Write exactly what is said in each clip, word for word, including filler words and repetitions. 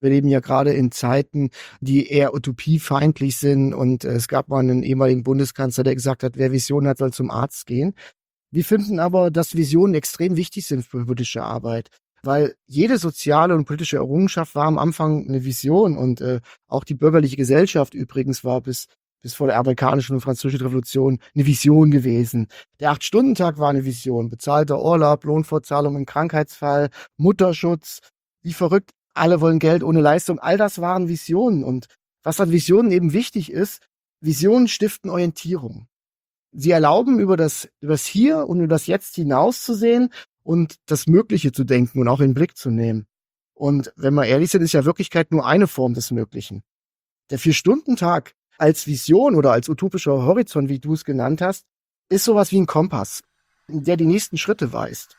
Wir leben ja gerade in Zeiten, die eher utopiefeindlich sind und äh, es gab mal einen ehemaligen Bundeskanzler, der gesagt hat, wer Visionen hat, soll zum Arzt gehen. Wir finden aber, dass Visionen extrem wichtig sind für politische Arbeit, weil jede soziale und politische Errungenschaft war am Anfang eine Vision und äh, auch die bürgerliche Gesellschaft übrigens war bis bis vor der amerikanischen und französischen Revolution eine Vision gewesen. Der Acht-Stunden-Tag war eine Vision, bezahlter Urlaub, Lohnfortzahlung im Krankheitsfall, Mutterschutz, wie verrückt, alle wollen Geld ohne Leistung, all das waren Visionen. Und was an Visionen eben wichtig ist, Visionen stiften Orientierung. Sie erlauben, über das, über das Hier und über das Jetzt hinauszusehen und das Mögliche zu denken und auch in den Blick zu nehmen. Und wenn wir ehrlich sind, ist ja Wirklichkeit nur eine Form des Möglichen. Der Vier-Stunden-Tag als Vision oder als utopischer Horizont, wie du es genannt hast, ist sowas wie ein Kompass, der die nächsten Schritte weist.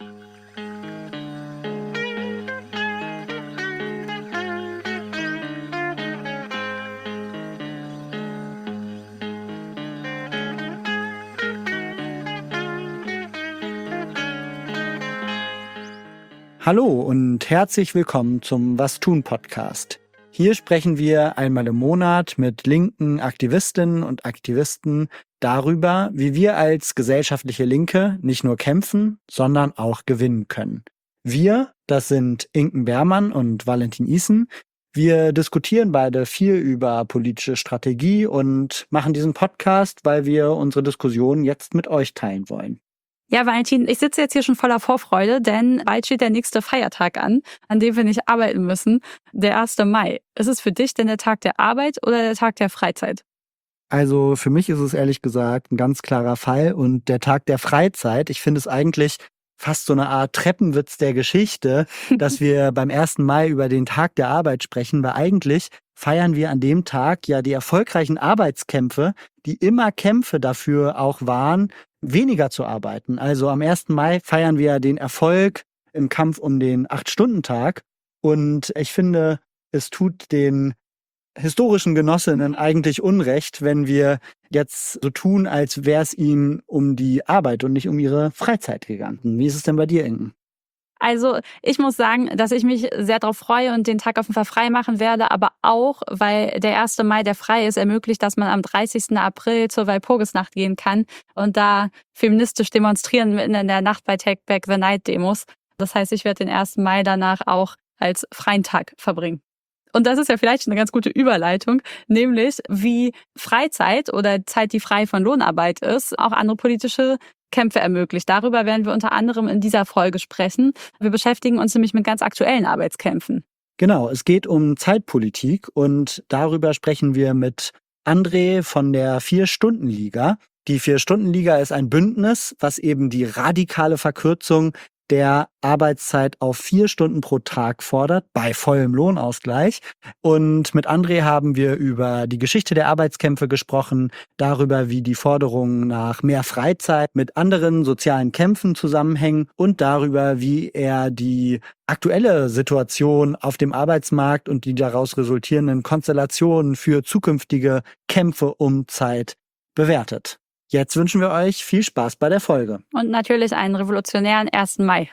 Hallo und herzlich willkommen zum Was tun Podcast. Hier sprechen wir einmal im Monat mit linken Aktivistinnen und Aktivisten darüber, wie wir als gesellschaftliche Linke nicht nur kämpfen, sondern auch gewinnen können. Wir, das sind Inken Beermann und Valentin Isen. Wir diskutieren beide viel über politische Strategie und machen diesen Podcast, weil wir unsere Diskussion jetzt mit euch teilen wollen. Ja, Valentin, ich sitze jetzt hier schon voller Vorfreude, denn bald steht der nächste Feiertag an, an dem wir nicht arbeiten müssen, der erste Mai. Ist es für dich denn der Tag der Arbeit oder der Tag der Freizeit? Also für mich ist es ehrlich gesagt ein ganz klarer Fall und der Tag der Freizeit. Ich finde es eigentlich fast so eine Art Treppenwitz der Geschichte, dass wir beim ersten Mai über den Tag der Arbeit sprechen, weil eigentlich feiern wir an dem Tag ja die erfolgreichen Arbeitskämpfe, die immer Kämpfe dafür auch waren, weniger zu arbeiten. Also am ersten Mai feiern wir den Erfolg im Kampf um den Acht-Stunden-Tag. Und ich finde, es tut den historischen Genossinnen eigentlich Unrecht, wenn wir jetzt so tun, als wäre es ihnen um die Arbeit und nicht um ihre Freizeit gegangen. Wie ist es denn bei dir, Inken? Also ich muss sagen, dass ich mich sehr darauf freue und den Tag auf jeden Fall frei machen werde, aber auch, weil der erste Mai, der frei ist, ermöglicht, dass man am dreißigsten April zur Walpurgisnacht gehen kann und da feministisch demonstrieren mitten in der Nacht bei Take Back the Night Demos. Das heißt, ich werde den ersten Mai danach auch als freien Tag verbringen. Und das ist ja vielleicht eine ganz gute Überleitung, nämlich wie Freizeit oder Zeit, die frei von Lohnarbeit ist, auch andere politische Kämpfe ermöglicht. Darüber werden wir unter anderem in dieser Folge sprechen. Wir beschäftigen uns nämlich mit ganz aktuellen Arbeitskämpfen. Genau, es geht um Zeitpolitik und darüber sprechen wir mit André von der Vier-Stunden-Liga. Die Vier-Stunden-Liga ist ein Bündnis, was eben die radikale Verkürzung der Arbeitszeit auf vier Stunden pro Tag fordert, bei vollem Lohnausgleich. Und mit André haben wir über die Geschichte der Arbeitskämpfe gesprochen, darüber, wie die Forderungen nach mehr Freizeit mit anderen sozialen Kämpfen zusammenhängen und darüber, wie er die aktuelle Situation auf dem Arbeitsmarkt und die daraus resultierenden Konstellationen für zukünftige Kämpfe um Zeit bewertet. Jetzt wünschen wir euch viel Spaß bei der Folge. Und natürlich einen revolutionären ersten Mai.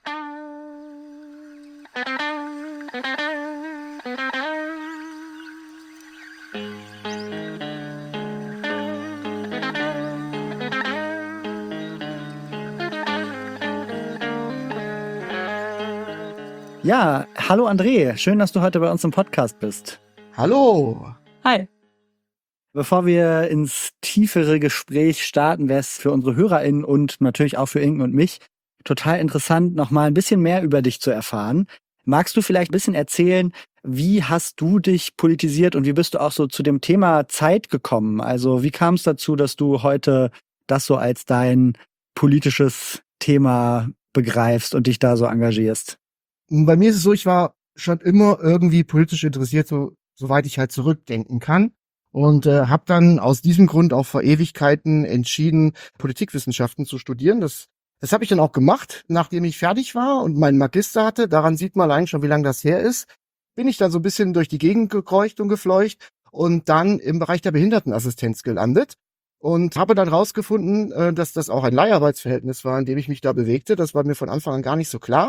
Ja, hallo André, schön, dass du heute bei uns im Podcast bist. Hallo! Hi! Bevor wir ins tiefere Gespräch starten, wäre es für unsere HörerInnen und natürlich auch für Inken und mich total interessant, noch mal ein bisschen mehr über dich zu erfahren. Magst du vielleicht ein bisschen erzählen, wie hast du dich politisiert und wie bist du auch so zu dem Thema Zeit gekommen? Also wie kam es dazu, dass du heute das so als dein politisches Thema begreifst und dich da so engagierst? Bei mir ist es so, ich war schon immer irgendwie politisch interessiert, so soweit ich halt zurückdenken kann. Und äh, habe dann aus diesem Grund auch vor Ewigkeiten entschieden, Politikwissenschaften zu studieren. Das, das habe ich dann auch gemacht, nachdem ich fertig war und meinen Magister hatte. Daran sieht man allein schon, wie lange das her ist. Bin ich dann so ein bisschen durch die Gegend gekreucht und gefleucht und dann im Bereich der Behindertenassistenz gelandet. Und habe dann rausgefunden, äh, dass das auch ein Leiharbeitsverhältnis war, in dem ich mich da bewegte. Das war mir von Anfang an gar nicht so klar.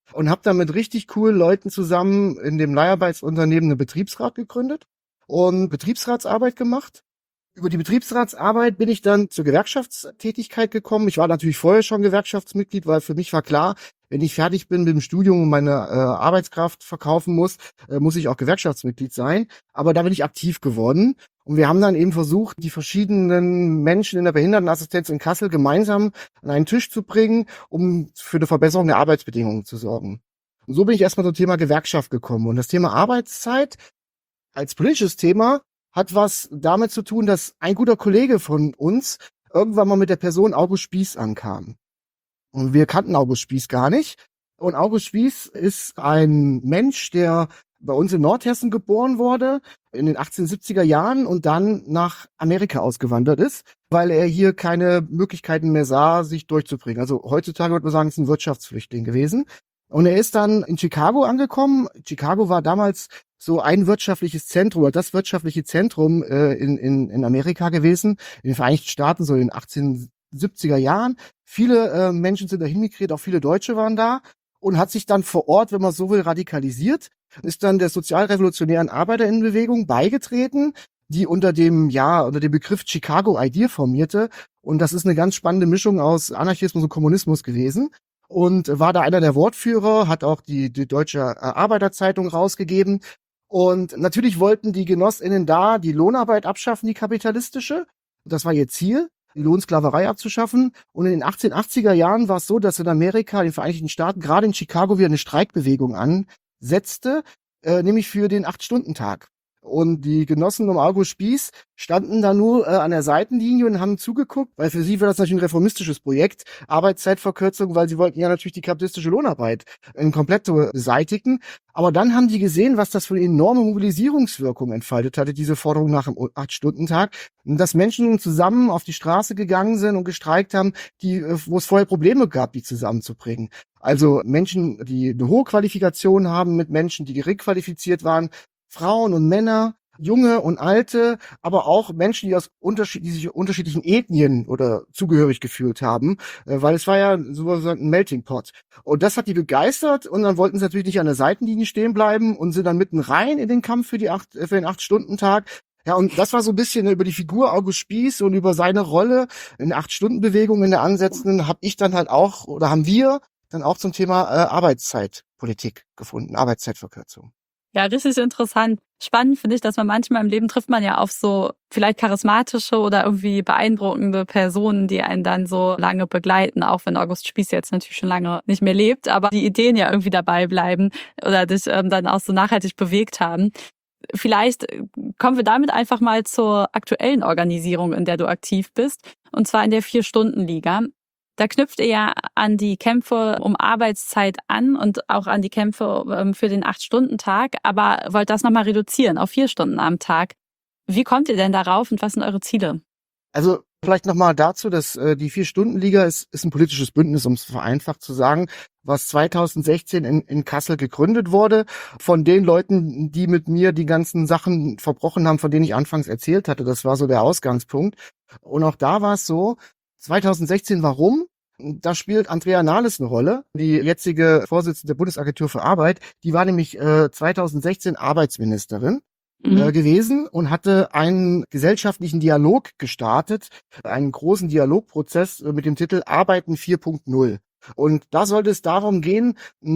und habe dann mit richtig coolen Leuten zusammen in dem Leiharbeitsunternehmen einen Betriebsrat gegründet und Betriebsratsarbeit gemacht. Über die Betriebsratsarbeit bin ich dann zur Gewerkschaftstätigkeit gekommen. Ich war natürlich vorher schon Gewerkschaftsmitglied, weil für mich war klar, wenn ich fertig bin mit dem Studium und meine äh, Arbeitskraft verkaufen muss, äh, muss ich auch Gewerkschaftsmitglied sein. Aber da bin ich aktiv geworden. Und wir haben dann eben versucht, die verschiedenen Menschen in der Behindertenassistenz in Kassel gemeinsam an einen Tisch zu bringen, um für eine Verbesserung der Arbeitsbedingungen zu sorgen. Und so bin ich erstmal zum Thema Gewerkschaft gekommen. Und das Thema Arbeitszeit als politisches Thema hat was damit zu tun, dass ein guter Kollege von uns irgendwann mal mit der Person August Spieß ankam. Und wir kannten August Spieß gar nicht. Und August Spieß ist ein Mensch, der bei uns in Nordhessen geboren wurde, in den achtzehnhundertsiebziger Jahren und dann nach Amerika ausgewandert ist, weil er hier keine Möglichkeiten mehr sah, sich durchzubringen. Also heutzutage würde man sagen, es ist ein Wirtschaftsflüchtling gewesen. Und er ist dann in Chicago angekommen. Chicago war damals so ein wirtschaftliches Zentrum oder das wirtschaftliche Zentrum äh, in, in, in Amerika gewesen, in den Vereinigten Staaten, so in den achtzehnhundertsiebziger Jahren. Viele äh, Menschen sind dahin migriert, auch viele Deutsche waren da und hat sich dann vor Ort, wenn man so will, radikalisiert, ist dann der sozialrevolutionären Arbeiterinnenbewegung beigetreten, die unter dem, ja, unter dem Begriff Chicago Idea formierte. Und das ist eine ganz spannende Mischung aus Anarchismus und Kommunismus gewesen. Und war da einer der Wortführer, hat auch die, die Deutsche Arbeiterzeitung rausgegeben. Und natürlich wollten die GenossInnen da die Lohnarbeit abschaffen, die kapitalistische. Das war ihr Ziel, die Lohnsklaverei abzuschaffen. Und in den achtzehnhundertachtziger Jahren war es so, dass in Amerika, in den Vereinigten Staaten, gerade in Chicago wieder eine Streikbewegung ansetzte, äh, nämlich für den Acht-Stunden-Tag. Und die Genossen um August Spieß standen da nur äh, an der Seitenlinie und haben zugeguckt, weil für sie war das natürlich ein reformistisches Projekt, Arbeitszeitverkürzung, weil sie wollten ja natürlich die kapitalistische Lohnarbeit in komplett beseitigen. Aber dann haben die gesehen, was das für eine enorme Mobilisierungswirkung entfaltet hatte, diese Forderung nach dem Acht-Stunden-Tag. Dass Menschen zusammen auf die Straße gegangen sind und gestreikt haben, die, wo es vorher Probleme gab, die zusammenzubringen. Also Menschen, die eine hohe Qualifikation haben mit Menschen, die gering qualifiziert waren, Frauen und Männer, Junge und Alte, aber auch Menschen, die aus unterschied- die sich unterschiedlichen Ethnien oder zugehörig gefühlt haben, äh, weil es war ja sozusagen ein Melting Pot. Und das hat die begeistert und dann wollten sie natürlich nicht an der Seitenlinie stehen bleiben und sind dann mitten rein in den Kampf für die acht, für den Acht-Stunden-Tag. Ja, und das war so ein bisschen über die Figur August Spieß und über seine Rolle in der Acht-Stunden-Bewegung in der Ansätzen habe ich dann halt auch, oder haben wir dann auch zum Thema äh, Arbeitszeitpolitik gefunden, Arbeitszeitverkürzung. Ja, richtig interessant. Spannend finde ich, dass man manchmal im Leben trifft man ja auf so vielleicht charismatische oder irgendwie beeindruckende Personen, die einen dann so lange begleiten, auch wenn August Spieß jetzt natürlich schon lange nicht mehr lebt, aber die Ideen ja irgendwie dabei bleiben oder dich ähm, dann auch so nachhaltig bewegt haben. Vielleicht kommen wir damit einfach mal zur aktuellen Organisierung, in der du aktiv bist, und zwar in der Vier-Stunden-Liga. Da knüpft ihr ja an die Kämpfe um Arbeitszeit an und auch an die Kämpfe für den Acht-Stunden-Tag, aber wollt das nochmal reduzieren auf vier Stunden am Tag. Wie kommt ihr denn darauf und was sind eure Ziele? Also vielleicht nochmal dazu, dass äh, die Vier-Stunden-Liga ist, ist ein politisches Bündnis, um es vereinfacht zu sagen, was zweitausendsechzehn in, in Kassel gegründet wurde, von den Leuten, die mit mir die ganzen Sachen verbrochen haben, von denen ich anfangs erzählt hatte. Das war so der Ausgangspunkt. Und auch da war es so, zweitausendsechzehn, warum? Da spielt Andrea Nahles eine Rolle, die jetzige Vorsitzende der Bundesagentur für Arbeit. Die war nämlich äh, zweitausendsechzehn Arbeitsministerin mhm. äh, gewesen und hatte einen gesellschaftlichen Dialog gestartet, einen großen Dialogprozess äh, mit dem Titel Arbeiten vier Punkt null. Und da sollte es darum gehen,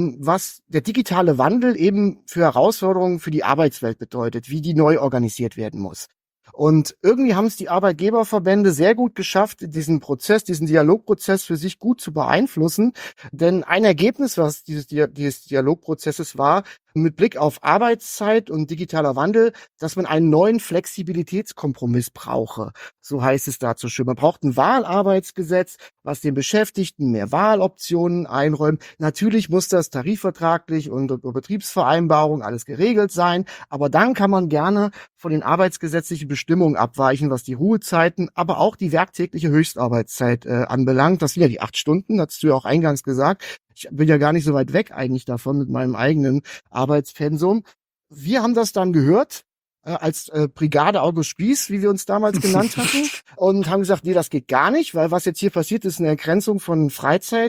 was der digitale Wandel eben für Herausforderungen für die Arbeitswelt bedeutet, wie die neu organisiert werden muss. Und irgendwie haben es die Arbeitgeberverbände sehr gut geschafft, diesen Prozess, diesen Dialogprozess für sich gut zu beeinflussen. Denn ein Ergebnis, was dieses, dieses Dialogprozesses war, mit Blick auf Arbeitszeit und digitaler Wandel, dass man einen neuen Flexibilitätskompromiss brauche. So heißt es dazu schön. Man braucht ein Wahlarbeitsgesetz, was den Beschäftigten mehr Wahloptionen einräumt. Natürlich muss das tarifvertraglich und über Betriebsvereinbarung alles geregelt sein. Aber dann kann man gerne von den arbeitsgesetzlichen Bestimmungen abweichen, was die Ruhezeiten, aber auch die werktägliche Höchstarbeitszeit äh, anbelangt. Das sind ja die acht Stunden, hast du ja auch eingangs gesagt. Ich bin ja gar nicht so weit weg eigentlich davon mit meinem eigenen Arbeitspensum. Wir haben das dann gehört, äh, als äh, Brigade August Spieß, wie wir uns damals genannt hatten, und haben gesagt, nee, das geht gar nicht, weil was jetzt hier passiert, ist eine Entgrenzung von Freizeit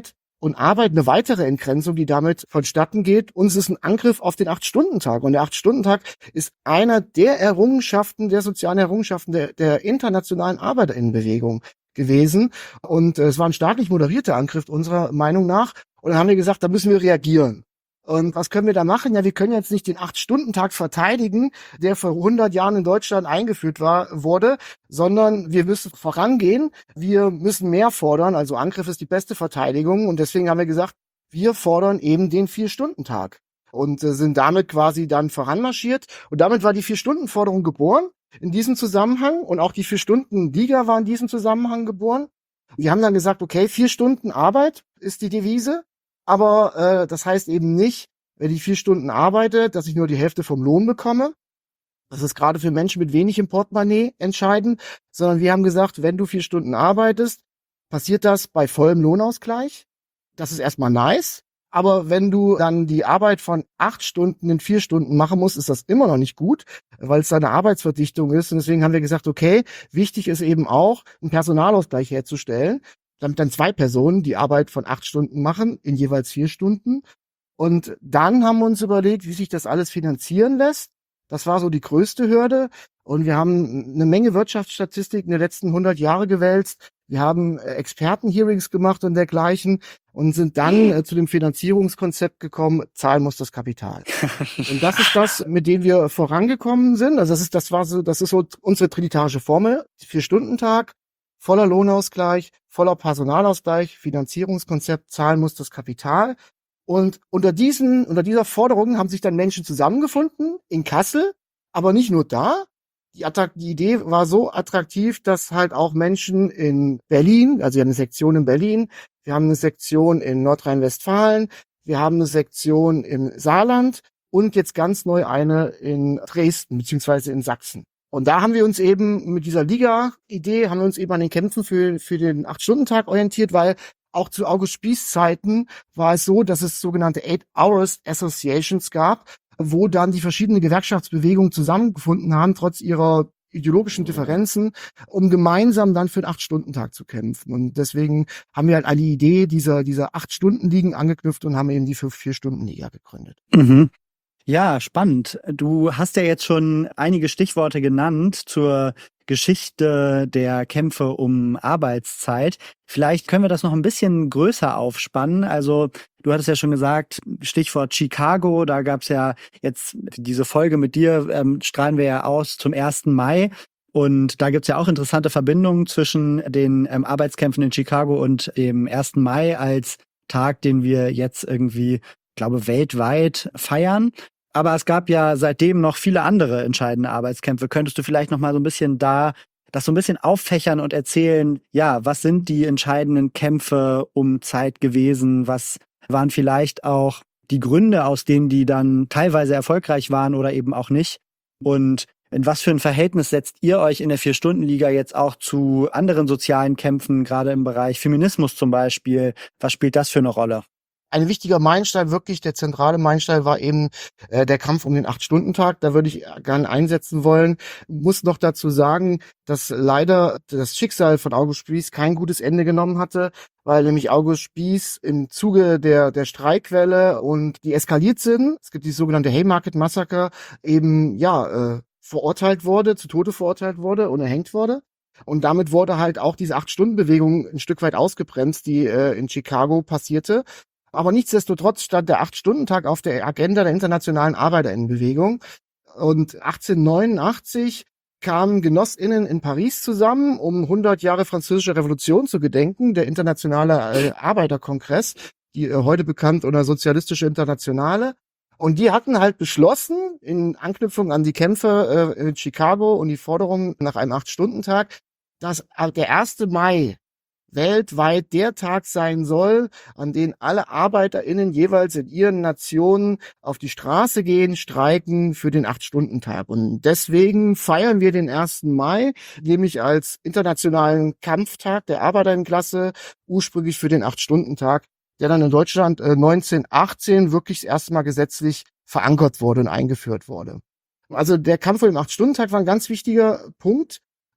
und Arbeit eine weitere Entgrenzung, die damit vonstatten geht. Uns ist ein Angriff auf den Acht-Stunden-Tag. Und der Acht-Stunden-Tag ist einer der Errungenschaften, der sozialen Errungenschaften der, der internationalen ArbeiterInnenbewegung gewesen. Und äh, es war ein staatlich moderierter Angriff unserer Meinung nach. Und dann haben wir gesagt, da müssen wir reagieren. Und was können wir da machen? Ja, wir können jetzt nicht den Acht-Stunden-Tag verteidigen, der vor hundert Jahren in Deutschland eingeführt war, wurde, sondern wir müssen vorangehen. Wir müssen mehr fordern. Also Angriff ist die beste Verteidigung. Und deswegen haben wir gesagt, wir fordern eben den Vier-Stunden-Tag. Und äh, sind damit quasi dann voranmarschiert. Und damit war die Vier-Stunden-Forderung geboren in diesem Zusammenhang. Und auch die Vier-Stunden-Liga war in diesem Zusammenhang geboren. Wir haben dann gesagt, okay, vier Stunden Arbeit ist die Devise. Aber äh, das heißt eben nicht, wenn ich vier Stunden arbeite, dass ich nur die Hälfte vom Lohn bekomme. Das ist gerade für Menschen mit wenig im Portemonnaie entscheidend. Sondern wir haben gesagt, wenn du vier Stunden arbeitest, passiert das bei vollem Lohnausgleich. Das ist erstmal nice. Aber wenn du dann die Arbeit von acht Stunden in vier Stunden machen musst, ist das immer noch nicht gut, weil es da eine Arbeitsverdichtung ist. Und deswegen haben wir gesagt, okay, wichtig ist eben auch, einen Personalausgleich herzustellen, damit dann zwei Personen die Arbeit von acht Stunden machen, in jeweils vier Stunden. Und dann haben wir uns überlegt, wie sich das alles finanzieren lässt. Das war so die größte Hürde. Und wir haben eine Menge Wirtschaftsstatistiken der letzten hundert Jahre gewälzt. Wir haben Experten-Hearings gemacht und dergleichen und sind dann äh, zu dem Finanzierungskonzept gekommen, zahlen muss das Kapital. Und das ist das, mit dem wir vorangekommen sind. Also das ist, das war so, das ist so unsere trinitarische Formel. Vier-Stunden-Tag, voller Lohnausgleich, voller Personalausgleich, Finanzierungskonzept, zahlen muss das Kapital. Und unter diesen, unter dieser Forderung haben sich dann Menschen zusammengefunden in Kassel, aber nicht nur da. Die, Attrakt- die Idee war so attraktiv, dass halt auch Menschen in Berlin, also wir haben eine Sektion in Berlin, wir haben eine Sektion in Nordrhein-Westfalen, wir haben eine Sektion im Saarland und jetzt ganz neu eine in Dresden beziehungsweise in Sachsen. Und da haben wir uns eben mit dieser Liga-Idee, haben wir uns eben an den Kämpfen für, für den Acht-Stunden-Tag orientiert, weil auch zu August Spies Zeiten war es so, dass es sogenannte Eight Hours Associations gab, wo dann die verschiedenen Gewerkschaftsbewegungen zusammengefunden haben, trotz ihrer ideologischen Differenzen, um gemeinsam dann für den Acht-Stunden-Tag zu kämpfen. Und deswegen haben wir halt eine Idee dieser, dieser Acht-Stunden-Ligen angeknüpft und haben eben die Vier-Stunden-Liga gegründet. Mhm. Ja, spannend. Du hast ja jetzt schon einige Stichworte genannt zur Geschichte der Kämpfe um Arbeitszeit. Vielleicht können wir das noch ein bisschen größer aufspannen. Also du hattest ja schon gesagt, Stichwort Chicago, da gab's ja jetzt diese Folge mit dir, ähm, strahlen wir ja aus zum ersten Mai. Und da gibt's ja auch interessante Verbindungen zwischen den ähm, Arbeitskämpfen in Chicago und dem ersten Mai als Tag, den wir jetzt irgendwie, ich glaube, weltweit feiern. Aber es gab ja seitdem noch viele andere entscheidende Arbeitskämpfe. Könntest du vielleicht noch mal so ein bisschen da das so ein bisschen auffächern und erzählen, ja, was sind die entscheidenden Kämpfe um Zeit gewesen? Was waren vielleicht auch die Gründe, aus denen die dann teilweise erfolgreich waren oder eben auch nicht? Und in was für ein Verhältnis setzt ihr euch in der Vier-Stunden-Liga jetzt auch zu anderen sozialen Kämpfen, gerade im Bereich Feminismus zum Beispiel? Was spielt das für eine Rolle? Ein wichtiger Meilenstein, wirklich der zentrale Meilenstein, war eben äh, der Kampf um den Acht-Stunden-Tag. Da würde ich gerne einsetzen wollen. Muss noch dazu sagen, dass leider das Schicksal von August Spies kein gutes Ende genommen hatte, weil nämlich August Spies im Zuge der der Streikwelle und die eskaliert sind, es gibt die sogenannte Haymarket Massaker, eben ja äh, verurteilt wurde, zu Tode verurteilt wurde und erhängt wurde. Und damit wurde halt auch diese Acht-Stunden-Bewegung ein Stück weit ausgebremst, die äh, in Chicago passierte. Aber nichtsdestotrotz stand der Acht-Stunden-Tag auf der Agenda der internationalen ArbeiterInnenbewegung. Und achtzehnhundertneunundachtzig kamen GenossInnen in Paris zusammen, um hundert Jahre französische Revolution zu gedenken, der internationale äh, Arbeiterkongress, die äh, heute bekannt unter Sozialistische Internationale. Und die hatten halt beschlossen, in Anknüpfung an die Kämpfe äh, in Chicago und die Forderung nach einem Acht-Stunden-Tag, dass der erste Mai weltweit der Tag sein soll, an dem alle ArbeiterInnen jeweils in ihren Nationen auf die Straße gehen, streiken für den Acht-Stunden-Tag. Und deswegen feiern wir den ersten Mai, nämlich als internationalen Kampftag der Arbeiterinnenklasse, ursprünglich für den Acht-Stunden-Tag, der dann in Deutschland äh, neunzehnhundertachtzehn wirklich das erste Mal gesetzlich verankert wurde und eingeführt wurde. Also der Kampf vor dem Acht-Stunden-Tag war ein ganz wichtiger Punkt.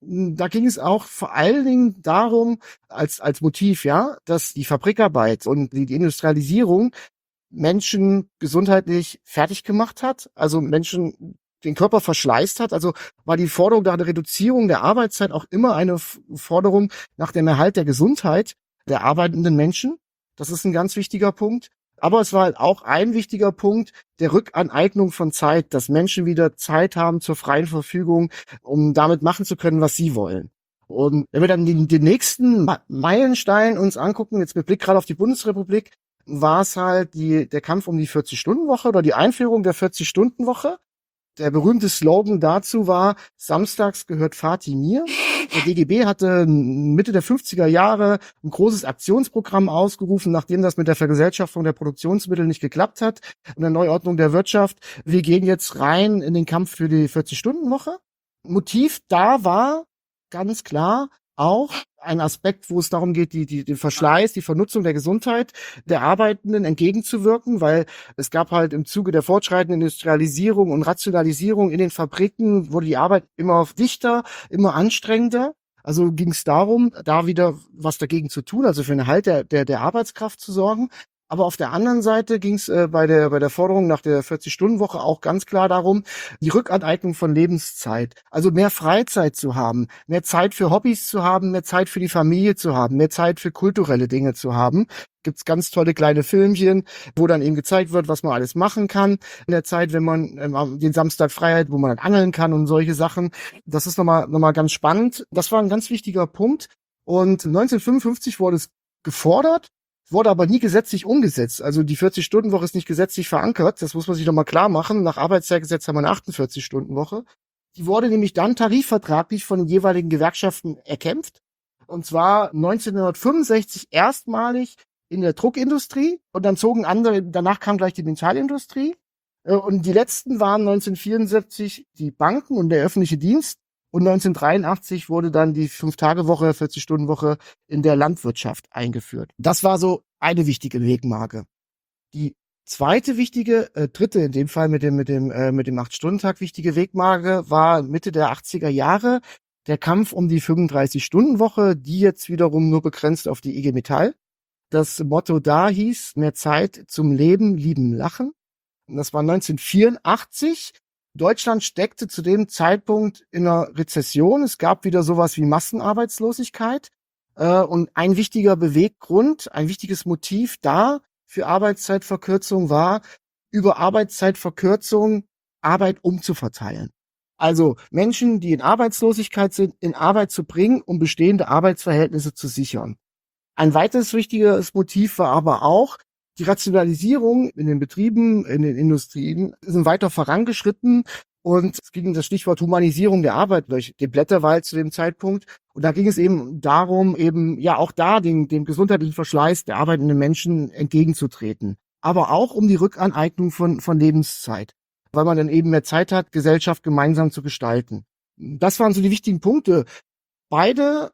Da ging es auch vor allen Dingen darum, als, als Motiv, ja, dass die Fabrikarbeit und die, die Industrialisierung Menschen gesundheitlich fertig gemacht hat, also Menschen den Körper verschleißt hat. Also war die Forderung nach der Reduzierung der Arbeitszeit auch immer eine Forderung nach dem Erhalt der Gesundheit der arbeitenden Menschen. Das ist ein ganz wichtiger Punkt. Aber es war halt auch ein wichtiger Punkt der Rückaneignung von Zeit, dass Menschen wieder Zeit haben zur freien Verfügung, um damit machen zu können, was sie wollen. Und wenn wir dann den, den nächsten Meilenstein uns angucken, jetzt mit Blick gerade auf die Bundesrepublik, war es halt die, der Kampf um die vierzig-Stunden-Woche oder die Einführung der vierzig-Stunden-Woche. Der berühmte Slogan dazu war, samstags gehört Vati mir. Der D G B hatte Mitte der fünfziger Jahre ein großes Aktionsprogramm ausgerufen, nachdem das mit der Vergesellschaftung der Produktionsmittel nicht geklappt hat und der Neuordnung der Wirtschaft. Wir gehen jetzt rein in den Kampf für die vierzig-Stunden-Woche. Motiv da war ganz klar auch ein Aspekt, wo es darum geht, die, die, den Verschleiß, die Vernutzung der Gesundheit der Arbeitenden entgegenzuwirken, weil es gab halt im Zuge der fortschreitenden Industrialisierung und Rationalisierung in den Fabriken, wurde die Arbeit immer dichter, immer anstrengender. Also ging es darum, da wieder was dagegen zu tun, also für einen Halt der, der, der Arbeitskraft zu sorgen. Aber auf der anderen Seite ging es äh, bei der bei der Forderung nach der vierzig-Stunden-Woche auch ganz klar darum, die Rückaneignung von Lebenszeit, also mehr Freizeit zu haben, mehr Zeit für Hobbys zu haben, mehr Zeit für die Familie zu haben, mehr Zeit für kulturelle Dinge zu haben. Gibt's ganz tolle kleine Filmchen, wo dann eben gezeigt wird, was man alles machen kann in der Zeit, wenn man ähm, den Samstag frei hat, wo man dann angeln kann und solche Sachen. Das ist nochmal nochmal ganz spannend. Das war ein ganz wichtiger Punkt. Und neunzehnhundertfünfundfünfzig wurde es gefordert, wurde aber nie gesetzlich umgesetzt. Also die vierzig-Stunden-Woche ist nicht gesetzlich verankert. Das muss man sich nochmal klar machen. Nach Arbeitszeitgesetz haben wir eine achtundvierzig-Stunden-Woche. Die wurde nämlich dann tarifvertraglich von den jeweiligen Gewerkschaften erkämpft. Und zwar neunzehnhundertfünfundsechzig erstmalig in der Druckindustrie. Und dann zogen andere, danach kam gleich die Metallindustrie. Und die letzten waren neunzehnhundertvierundsiebzig die Banken und der öffentliche Dienst. Und neunzehnhundertdreiundachtzig wurde dann die Fünf-Tage-Woche, vierzig-Stunden-Woche in der Landwirtschaft eingeführt. Das war so eine wichtige Wegmarke. Die zweite wichtige, äh, dritte in dem Fall mit dem mit dem äh, mit dem acht-Stunden-Tag wichtige Wegmarke war Mitte der achtziger Jahre der Kampf um die fünfunddreißig-Stunden-Woche, die jetzt wiederum nur begrenzt auf die I G Metall. Das Motto da hieß: mehr Zeit zum Leben, Lieben, Lachen. Und das war neunzehnhundertvierundachtzig. Deutschland steckte zu dem Zeitpunkt in einer Rezession. Es gab wieder sowas wie Massenarbeitslosigkeit. Äh, und ein wichtiger Beweggrund, ein wichtiges Motiv da für Arbeitszeitverkürzung war, über Arbeitszeitverkürzung Arbeit umzuverteilen. Also Menschen, die in Arbeitslosigkeit sind, in Arbeit zu bringen, um bestehende Arbeitsverhältnisse zu sichern. Ein weiteres wichtiges Motiv war aber auch, die Rationalisierung in den Betrieben, in den Industrien sind weiter vorangeschritten und es ging das Stichwort Humanisierung der Arbeit durch den Blätterwald zu dem Zeitpunkt. Und da ging es eben darum, eben ja auch da den, dem gesundheitlichen Verschleiß der arbeitenden Menschen entgegenzutreten. Aber auch um die Rückaneignung von, von Lebenszeit, weil man dann eben mehr Zeit hat, Gesellschaft gemeinsam zu gestalten. Das waren so die wichtigen Punkte. Beide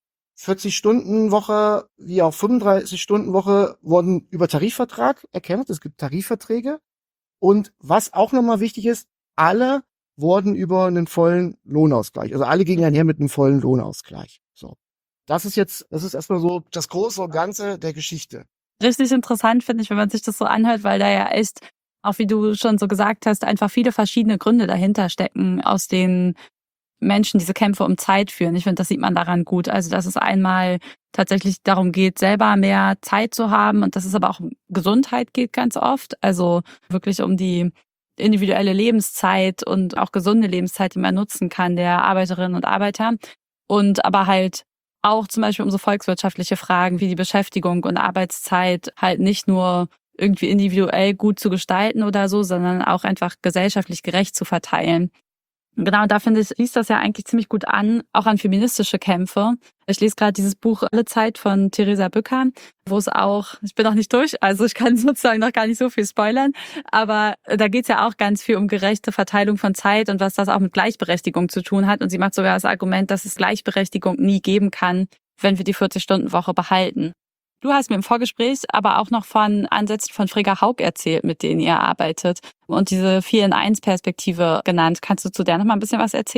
vierzig-Stunden-Woche wie auch fünfunddreißig-Stunden-Woche wurden über Tarifvertrag erkämpft. Es gibt Tarifverträge. Und was auch nochmal wichtig ist, alle wurden über einen vollen Lohnausgleich. Also alle gingen einher mit einem vollen Lohnausgleich. So. Das ist jetzt, das ist erstmal so das Große und Ganze der Geschichte. Richtig interessant finde ich, wenn man sich das so anhört, weil da ja echt, auch wie du schon so gesagt hast, einfach viele verschiedene Gründe dahinter stecken, aus denen Menschen diese Kämpfe um Zeit führen. Ich finde, das sieht man daran gut. Also, dass es einmal tatsächlich darum geht, selber mehr Zeit zu haben und dass es aber auch um Gesundheit geht ganz oft. Also wirklich um die individuelle Lebenszeit und auch gesunde Lebenszeit, die man nutzen kann, der Arbeiterinnen und Arbeiter. Und aber halt auch zum Beispiel um so volkswirtschaftliche Fragen wie die Beschäftigung und Arbeitszeit halt nicht nur irgendwie individuell gut zu gestalten oder so, sondern auch einfach gesellschaftlich gerecht zu verteilen. Genau, da finde ich, liest das ja eigentlich ziemlich gut an, auch an feministische Kämpfe. Ich lese gerade dieses Buch Alle Zeit von Theresa Bücker, wo es auch, ich bin noch nicht durch, also ich kann sozusagen noch gar nicht so viel spoilern, aber da geht es ja auch ganz viel um gerechte Verteilung von Zeit und was das auch mit Gleichberechtigung zu tun hat. Und sie macht sogar das Argument, dass es Gleichberechtigung nie geben kann, wenn wir die vierzig-Stunden-Woche behalten. Du hast mir im Vorgespräch aber auch noch von Ansätzen von Frigga Haug erzählt, mit denen ihr arbeitet und diese vier in eins Perspektive genannt. Kannst du zu der noch mal ein bisschen was erzählen?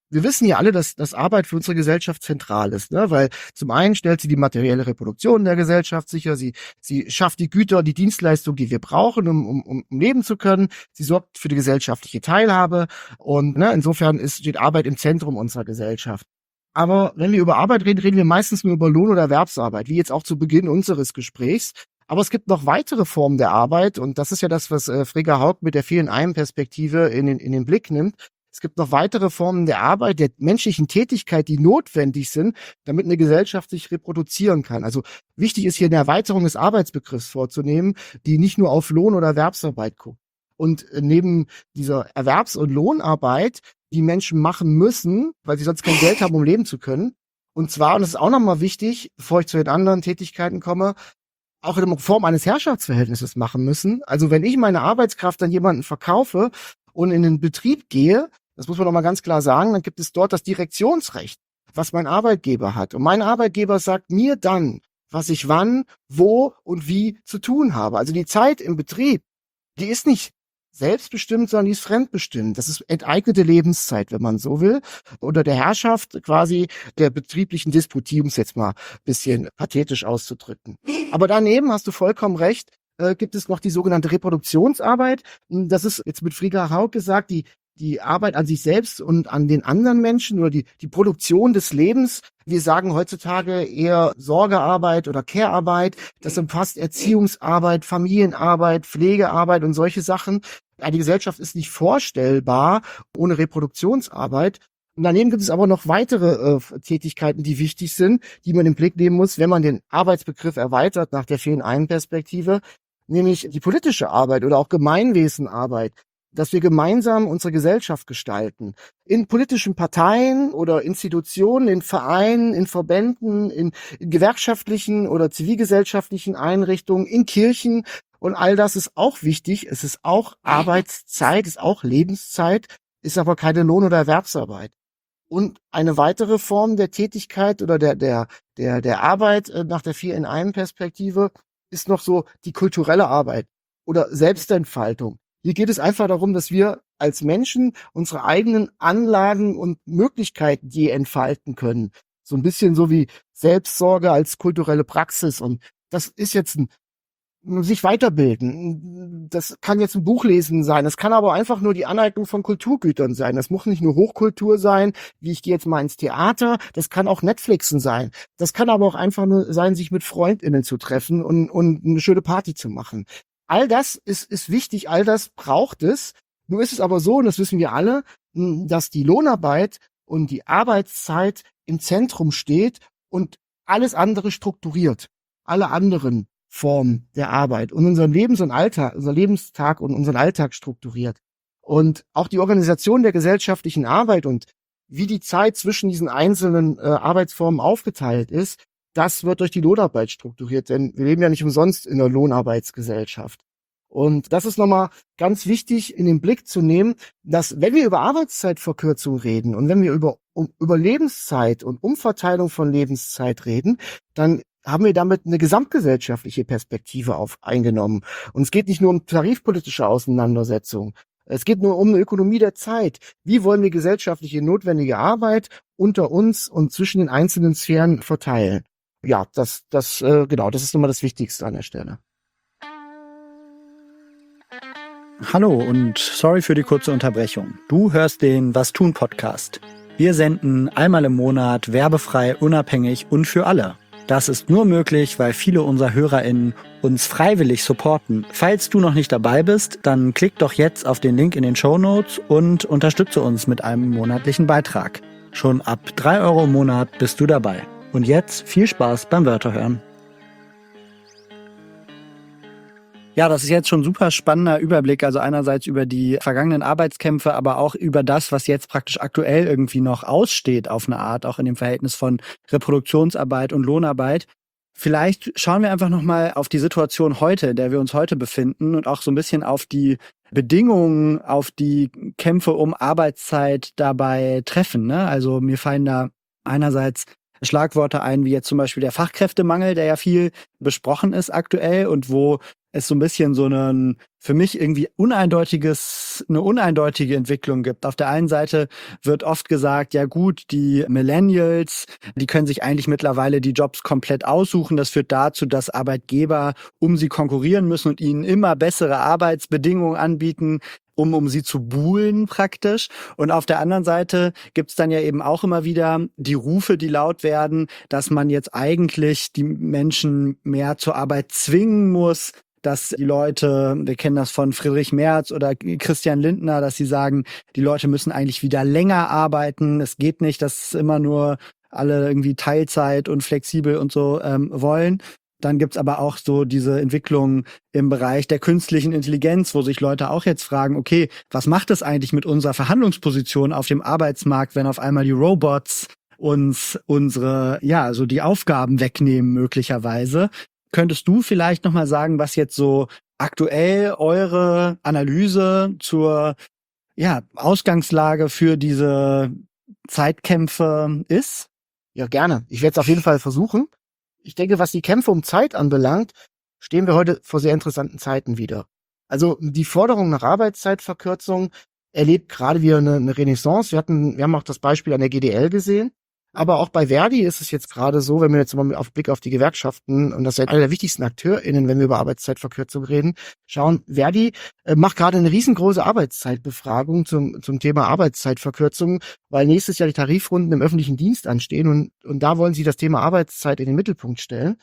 Wir wissen ja alle, dass, dass Arbeit für unsere Gesellschaft zentral ist, ne? Weil zum einen stellt sie die materielle Reproduktion der Gesellschaft sicher, sie, sie schafft die Güter, die Dienstleistungen, die wir brauchen, um, um, um leben zu können. Sie sorgt für die gesellschaftliche Teilhabe und ne, insofern ist, steht Arbeit im Zentrum unserer Gesellschaft. Aber wenn wir über Arbeit reden, reden wir meistens nur über Lohn- oder Erwerbsarbeit, wie jetzt auch zu Beginn unseres Gesprächs. Aber es gibt noch weitere Formen der Arbeit und das ist ja das, was äh, Frigga Haug mit der Vier-in-einem-Perspektive in den, in den Blick nimmt. Es gibt noch weitere Formen der Arbeit, der menschlichen Tätigkeit, die notwendig sind, damit eine Gesellschaft sich reproduzieren kann. Also wichtig ist hier eine Erweiterung des Arbeitsbegriffs vorzunehmen, die nicht nur auf Lohn- oder Erwerbsarbeit guckt. Und neben dieser Erwerbs- und Lohnarbeit, die Menschen machen müssen, weil sie sonst kein Geld haben, um leben zu können. Und zwar, und das ist auch nochmal wichtig, bevor ich zu den anderen Tätigkeiten komme, auch in Form eines Herrschaftsverhältnisses machen müssen. Also wenn ich meine Arbeitskraft an jemanden verkaufe und in den Betrieb gehe, das muss man doch mal ganz klar sagen, dann gibt es dort das Direktionsrecht, was mein Arbeitgeber hat. Und mein Arbeitgeber sagt mir dann, was ich wann, wo und wie zu tun habe. Also die Zeit im Betrieb, die ist nicht selbstbestimmt, sondern die ist fremdbestimmt. Das ist enteignete Lebenszeit, wenn man so will, unter der Herrschaft quasi der betrieblichen Disputie, um es jetzt mal ein bisschen pathetisch auszudrücken. Aber daneben hast du vollkommen recht, äh, gibt es noch die sogenannte Reproduktionsarbeit. Das ist jetzt mit Frigga Haug gesagt, die die Arbeit an sich selbst und an den anderen Menschen oder die, die Produktion des Lebens. Wir sagen heutzutage eher Sorgearbeit oder Care-Arbeit. Das umfasst Erziehungsarbeit, Familienarbeit, Pflegearbeit und solche Sachen. Eine Gesellschaft ist nicht vorstellbar ohne Reproduktionsarbeit. Und daneben gibt es aber noch weitere äh, Tätigkeiten, die wichtig sind, die man im Blick nehmen muss, wenn man den Arbeitsbegriff erweitert nach der Vier-in-einem-Perspektive, nämlich die politische Arbeit oder auch Gemeinwesenarbeit, dass wir gemeinsam unsere Gesellschaft gestalten. In politischen Parteien oder Institutionen, in Vereinen, in Verbänden, in, in gewerkschaftlichen oder zivilgesellschaftlichen Einrichtungen, in Kirchen. Und all das ist auch wichtig. Es ist auch Arbeitszeit, ist auch Lebenszeit, ist aber keine Lohn- oder Erwerbsarbeit. Und eine weitere Form der Tätigkeit oder der, der, der, der Arbeit nach der Vier-in-einem-Perspektive ist noch so die kulturelle Arbeit oder Selbstentfaltung. Hier geht es einfach darum, dass wir als Menschen unsere eigenen Anlagen und Möglichkeiten je entfalten können. So ein bisschen so wie Selbstsorge als kulturelle Praxis. Und das ist jetzt ein sich weiterbilden. Das kann jetzt ein Buch lesen sein. Das kann aber einfach nur die Aneignung von Kulturgütern sein. Das muss nicht nur Hochkultur sein, wie ich gehe jetzt mal ins Theater. Das kann auch Netflixen sein. Das kann aber auch einfach nur sein, sich mit FreundInnen zu treffen und, und eine schöne Party zu machen. All das ist, ist wichtig, all das braucht es. Nur ist es aber so, und das wissen wir alle, dass die Lohnarbeit und die Arbeitszeit im Zentrum steht und alles andere strukturiert. Alle anderen Formen der Arbeit und unseren Lebens- und Alltag, unser Lebenstag und unseren Alltag strukturiert. Und auch die Organisation der gesellschaftlichen Arbeit und wie die Zeit zwischen diesen einzelnen äh, Arbeitsformen aufgeteilt ist, das wird durch die Lohnarbeit strukturiert, denn wir leben ja nicht umsonst in einer Lohnarbeitsgesellschaft. Und das ist nochmal ganz wichtig in den Blick zu nehmen, dass wenn wir über Arbeitszeitverkürzung reden und wenn wir über, um, über Lebenszeit und Umverteilung von Lebenszeit reden, dann haben wir damit eine gesamtgesellschaftliche Perspektive auf eingenommen. Und es geht nicht nur um tarifpolitische Auseinandersetzungen. Es geht nur um eine Ökonomie der Zeit. Wie wollen wir gesellschaftliche notwendige Arbeit unter uns und zwischen den einzelnen Sphären verteilen? Ja, das, das, äh, genau, das ist nochmal das Wichtigste an der Stelle. Hallo und sorry für die kurze Unterbrechung. Du hörst den Was tun Podcast. Wir senden einmal im Monat werbefrei, unabhängig und für alle. Das ist nur möglich, weil viele unserer HörerInnen uns freiwillig supporten. Falls du noch nicht dabei bist, dann klick doch jetzt auf den Link in den Shownotes und unterstütze uns mit einem monatlichen Beitrag. Schon ab drei Euro im Monat bist du dabei. Und jetzt viel Spaß beim Wörterhören. Ja, das ist jetzt schon ein super spannender Überblick, also einerseits über die vergangenen Arbeitskämpfe, aber auch über das, was jetzt praktisch aktuell irgendwie noch aussteht auf eine Art, auch in dem Verhältnis von Reproduktionsarbeit und Lohnarbeit. Vielleicht schauen wir einfach nochmal auf die Situation heute, in der wir uns heute befinden und auch so ein bisschen auf die Bedingungen, auf die Kämpfe um Arbeitszeit dabei treffen, ne? Also mir fallen da einerseits Schlagworte ein, wie jetzt zum Beispiel der Fachkräftemangel, der ja viel besprochen ist aktuell und wo es so ein bisschen so einen für mich irgendwie uneindeutiges, eine uneindeutige Entwicklung gibt. Auf der einen Seite wird oft gesagt, ja gut, die Millennials, die können sich eigentlich mittlerweile die Jobs komplett aussuchen. Das führt dazu, dass Arbeitgeber um sie konkurrieren müssen und ihnen immer bessere Arbeitsbedingungen anbieten, um um sie zu buhlen praktisch. Und auf der anderen Seite gibt's dann ja eben auch immer wieder die Rufe, die laut werden, dass man jetzt eigentlich die Menschen mehr zur Arbeit zwingen muss, dass die Leute, wir kennen das von Friedrich Merz oder Christian Lindner, dass sie sagen, die Leute müssen eigentlich wieder länger arbeiten. Es geht nicht, dass immer nur alle irgendwie Teilzeit und flexibel und so ähm, wollen. Dann gibt's aber auch so diese Entwicklung im Bereich der künstlichen Intelligenz, wo sich Leute auch jetzt fragen, okay, was macht das eigentlich mit unserer Verhandlungsposition auf dem Arbeitsmarkt, wenn auf einmal die Robots uns unsere, ja, so die Aufgaben wegnehmen möglicherweise? Könntest du vielleicht nochmal sagen, was jetzt so aktuell eure Analyse zur, ja, Ausgangslage für diese Zeitkämpfe ist? Ja, gerne. Ich werde es auf jeden Fall versuchen. Ich denke, was die Kämpfe um Zeit anbelangt, stehen wir heute vor sehr interessanten Zeiten wieder. Also die Forderung nach Arbeitszeitverkürzung erlebt gerade wieder eine, eine Renaissance. Wir hatten, wir haben auch das Beispiel an der G D L gesehen. Aber auch bei Verdi ist es jetzt gerade so, wenn wir jetzt mal auf Blick auf die Gewerkschaften, und das ist ja einer der wichtigsten AkteurInnen, wenn wir über Arbeitszeitverkürzung reden, schauen, Verdi äh, macht gerade eine riesengroße Arbeitszeitbefragung zum zum Thema Arbeitszeitverkürzung, weil nächstes Jahr die Tarifrunden im öffentlichen Dienst anstehen und und da wollen sie das Thema Arbeitszeit in den Mittelpunkt stellen.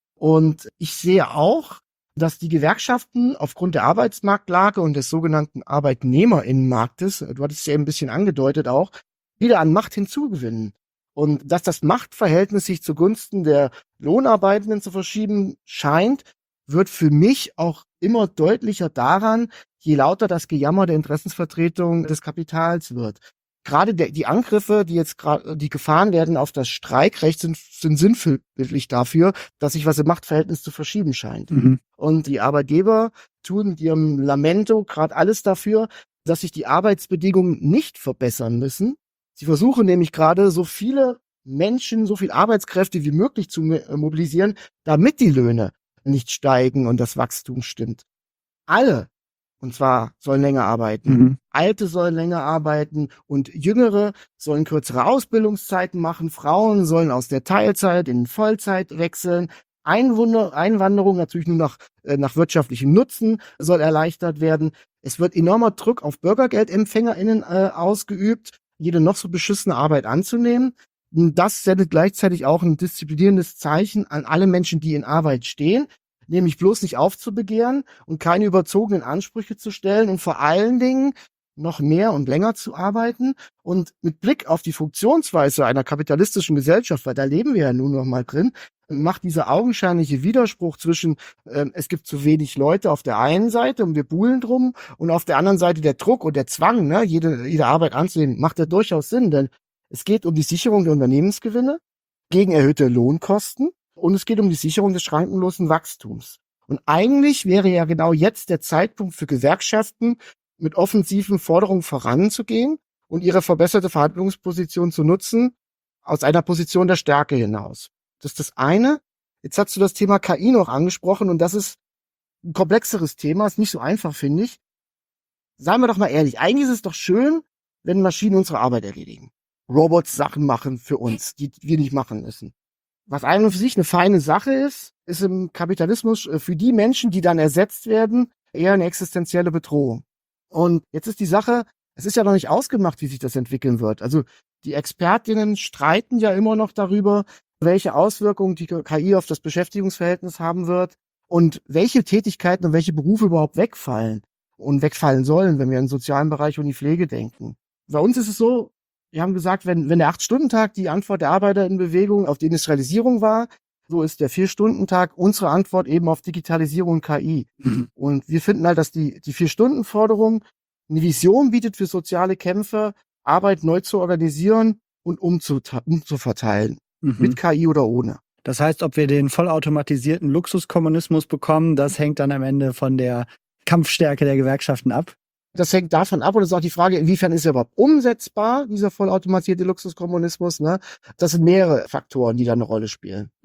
Und ich sehe auch, dass die Gewerkschaften aufgrund der Arbeitsmarktlage und des sogenannten Arbeitnehmerinnenmarktes, du hattest es ja eben ein bisschen angedeutet auch, wieder an Macht hinzugewinnen. Und dass das Machtverhältnis sich zugunsten der Lohnarbeitenden zu verschieben scheint, wird für mich auch immer deutlicher daran, je lauter das Gejammer der Interessensvertretung des Kapitals wird. Gerade der, die Angriffe, die jetzt gerade, die gefahren werden auf das Streikrecht, sind, sind sinnbildlich dafür, dass sich was im Machtverhältnis zu verschieben scheint. Mhm. Und die Arbeitgeber tun mit ihrem Lamento gerade alles dafür, dass sich die Arbeitsbedingungen nicht verbessern müssen. Sie versuchen nämlich gerade, so viele Menschen, so viel Arbeitskräfte wie möglich zu mobilisieren, damit die Löhne nicht steigen und das Wachstum stimmt. Alle, und zwar, sollen länger arbeiten. Mhm. Alte sollen länger arbeiten und Jüngere sollen kürzere Ausbildungszeiten machen. Frauen sollen aus der Teilzeit in Vollzeit wechseln. Einwunder- Einwanderung natürlich nur nach, äh, nach wirtschaftlichem Nutzen soll erleichtert werden. Es wird enormer Druck auf BürgergeldempfängerInnen äh, ausgeübt, jede noch so beschissene Arbeit anzunehmen. Das sendet gleichzeitig auch ein disziplinierendes Zeichen an alle Menschen, die in Arbeit stehen, nämlich bloß nicht aufzubegehren und keine überzogenen Ansprüche zu stellen und vor allen Dingen noch mehr und länger zu arbeiten. Und mit Blick auf die Funktionsweise einer kapitalistischen Gesellschaft, weil da leben wir ja nun noch mal drin, macht dieser augenscheinliche Widerspruch zwischen, äh, es gibt zu wenig Leute auf der einen Seite und wir buhlen drum und auf der anderen Seite der Druck und der Zwang, ne, jede, jede Arbeit anzunehmen, macht ja durchaus Sinn, denn es geht um die Sicherung der Unternehmensgewinne gegen erhöhte Lohnkosten und es geht um die Sicherung des schrankenlosen Wachstums. Und eigentlich wäre ja genau jetzt der Zeitpunkt für Gewerkschaften, mit offensiven Forderungen voranzugehen und ihre verbesserte Verhandlungsposition zu nutzen, aus einer Position der Stärke hinaus. Das ist das eine. Jetzt hast du das Thema K I noch angesprochen und das ist ein komplexeres Thema, ist nicht so einfach, finde ich. Seien wir doch mal ehrlich, eigentlich ist es doch schön, wenn Maschinen unsere Arbeit erledigen. Robots Sachen machen für uns, die wir nicht machen müssen. Was an und für sich eine feine Sache ist, ist im Kapitalismus für die Menschen, die dann ersetzt werden, eher eine existenzielle Bedrohung. Und jetzt ist die Sache, es ist ja noch nicht ausgemacht, wie sich das entwickeln wird. Also die Expertinnen streiten ja immer noch darüber, welche Auswirkungen die K I auf das Beschäftigungsverhältnis haben wird und welche Tätigkeiten und welche Berufe überhaupt wegfallen und wegfallen sollen, wenn wir in den sozialen Bereich und die Pflege denken. Bei uns ist es so, wir haben gesagt, wenn, wenn der acht-Stunden-Tag die Antwort der Arbeiter in Bewegung auf die Industrialisierung war, so ist der Vier-Stunden-Tag unsere Antwort eben auf Digitalisierung und K I. Mhm. Und wir finden halt, dass die, die Vier-Stunden-Forderung eine Vision bietet für soziale Kämpfe, Arbeit neu zu organisieren und umzuverteilen. Mhm. Mit K I oder ohne. Das heißt, ob wir den vollautomatisierten Luxuskommunismus bekommen, das hängt dann am Ende von der Kampfstärke der Gewerkschaften ab? Das hängt davon ab, und das ist auch die Frage, inwiefern ist er überhaupt umsetzbar, dieser vollautomatisierte Luxuskommunismus, ne? Das sind mehrere Faktoren, die da eine Rolle spielen. Mhm.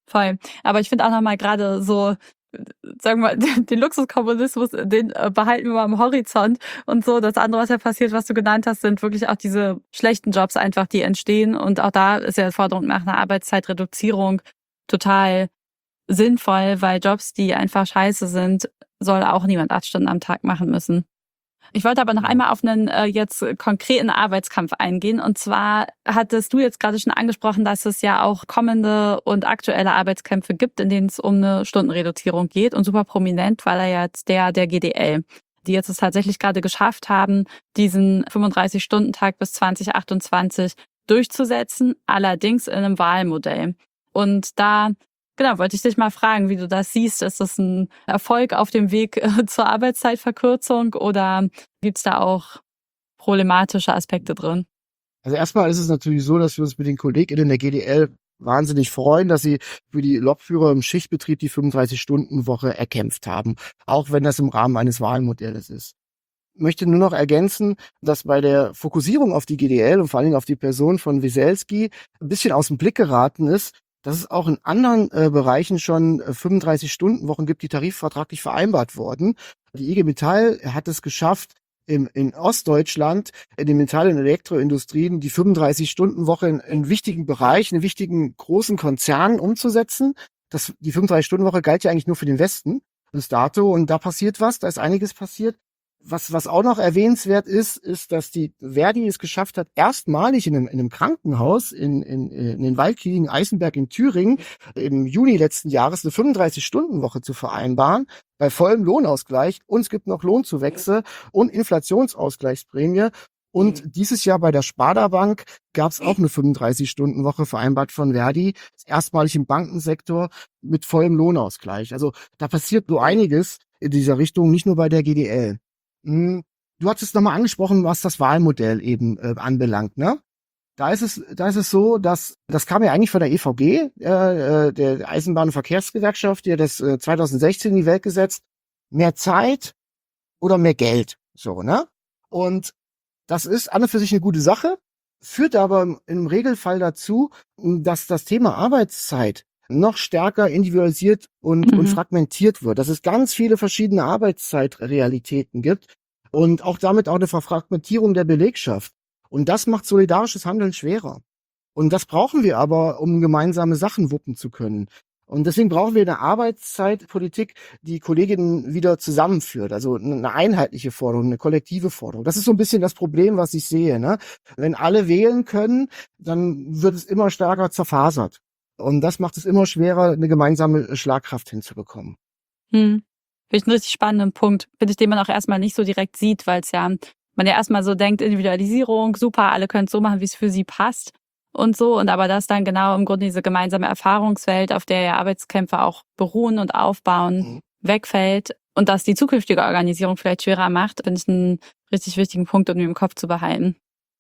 Voll. Aber ich finde auch nochmal gerade so, sagen wir mal, den Luxuskommunismus, den äh, behalten wir mal am Horizont und so. Das andere, was ja passiert, was du genannt hast, sind wirklich auch diese schlechten Jobs einfach, die entstehen. Und auch da ist ja die Forderung nach einer Arbeitszeitreduzierung total sinnvoll, weil Jobs, die einfach scheiße sind, soll auch niemand acht Stunden am Tag machen müssen. Ich wollte aber noch einmal auf einen äh, jetzt konkreten Arbeitskampf eingehen. Und zwar hattest du jetzt gerade schon angesprochen, dass es ja auch kommende und aktuelle Arbeitskämpfe gibt, in denen es um eine Stundenreduzierung geht. Und super prominent war da jetzt der der G D L, die jetzt es tatsächlich gerade geschafft haben, diesen fünfunddreißig-Stunden-Tag bis zwanzig achtundzwanzig durchzusetzen, allerdings in einem Wahlmodell. Und da Genau, wollte ich dich mal fragen, wie du das siehst. Ist das ein Erfolg auf dem Weg äh, zur Arbeitszeitverkürzung oder gibt's da auch problematische Aspekte drin? Also erstmal ist es natürlich so, dass wir uns mit den KollegInnen der G D L wahnsinnig freuen, dass sie für die Lokführer im Schichtbetrieb die fünfunddreißig-Stunden-Woche erkämpft haben, auch wenn das im Rahmen eines Wahlmodells ist. Ich möchte nur noch ergänzen, dass bei der Fokussierung auf die G D L und vor allen Dingen auf die Person von Weselski ein bisschen aus dem Blick geraten ist, dass es auch in anderen äh, Bereichen schon äh, fünfunddreißig-Stunden-Wochen gibt, die tarifvertraglich vereinbart wurden. Die I G Metall hat es geschafft, im, in Ostdeutschland, in den Metall- und Elektroindustrien, die fünfunddreißig-Stunden-Woche in, in wichtigen Bereichen, in wichtigen großen Konzernen umzusetzen. Das, die fünfunddreißig-Stunden-Woche galt ja eigentlich nur für den Westen bis dato und da passiert was, da ist einiges passiert. Was, was auch noch erwähnenswert ist, ist, dass die Verdi es geschafft hat, erstmalig in einem, in einem Krankenhaus in, in, in den Waldkliniken Eisenberg in Thüringen im Juni letzten Jahres eine fünfunddreißig-Stunden-Woche zu vereinbaren, bei vollem Lohnausgleich. Und es gibt noch Lohnzuwächse und Inflationsausgleichsprämie. Und dieses Jahr bei der Sparda Bank gab es auch eine fünfunddreißig-Stunden-Woche vereinbart von Verdi, erstmalig im Bankensektor mit vollem Lohnausgleich. Also da passiert so einiges in dieser Richtung, nicht nur bei der G D L. Du hattest nochmal angesprochen, was das Wahlmodell eben äh, anbelangt, ne? Da ist es, da ist es so, dass das kam ja eigentlich von der E V G, äh, der Eisenbahn- und Verkehrsgewerkschaft, die hat das äh, zweitausendsechzehn in die Welt gesetzt. Mehr Zeit oder mehr Geld, so, ne? Und das ist an und für sich eine gute Sache, führt aber im, im Regelfall dazu, dass das Thema Arbeitszeit noch stärker individualisiert und, mhm. und fragmentiert wird, dass es ganz viele verschiedene Arbeitszeitrealitäten gibt und auch damit auch eine Verfragmentierung der Belegschaft. Und das macht solidarisches Handeln schwerer. Und das brauchen wir aber, um gemeinsame Sachen wuppen zu können. Und deswegen brauchen wir eine Arbeitszeitpolitik, die Kolleginnen wieder zusammenführt. Also eine einheitliche Forderung, eine kollektive Forderung. Das ist so ein bisschen das Problem, was ich sehe, ne? Wenn alle wählen können, dann wird es immer stärker zerfasert. Und das macht es immer schwerer, eine gemeinsame Schlagkraft hinzubekommen. Hm. Finde ich einen richtig spannenden Punkt. Finde ich, den man auch erstmal nicht so direkt sieht, weil es ja, man ja erstmal so denkt, Individualisierung, super, alle können es so machen, wie es für sie passt und so. Und aber das dann genau im Grunde diese gemeinsame Erfahrungswelt, auf der ja Arbeitskämpfe auch beruhen und aufbauen, mhm. wegfällt und das die zukünftige Organisierung vielleicht schwerer macht, finde ich einen richtig wichtigen Punkt, um im Kopf zu behalten.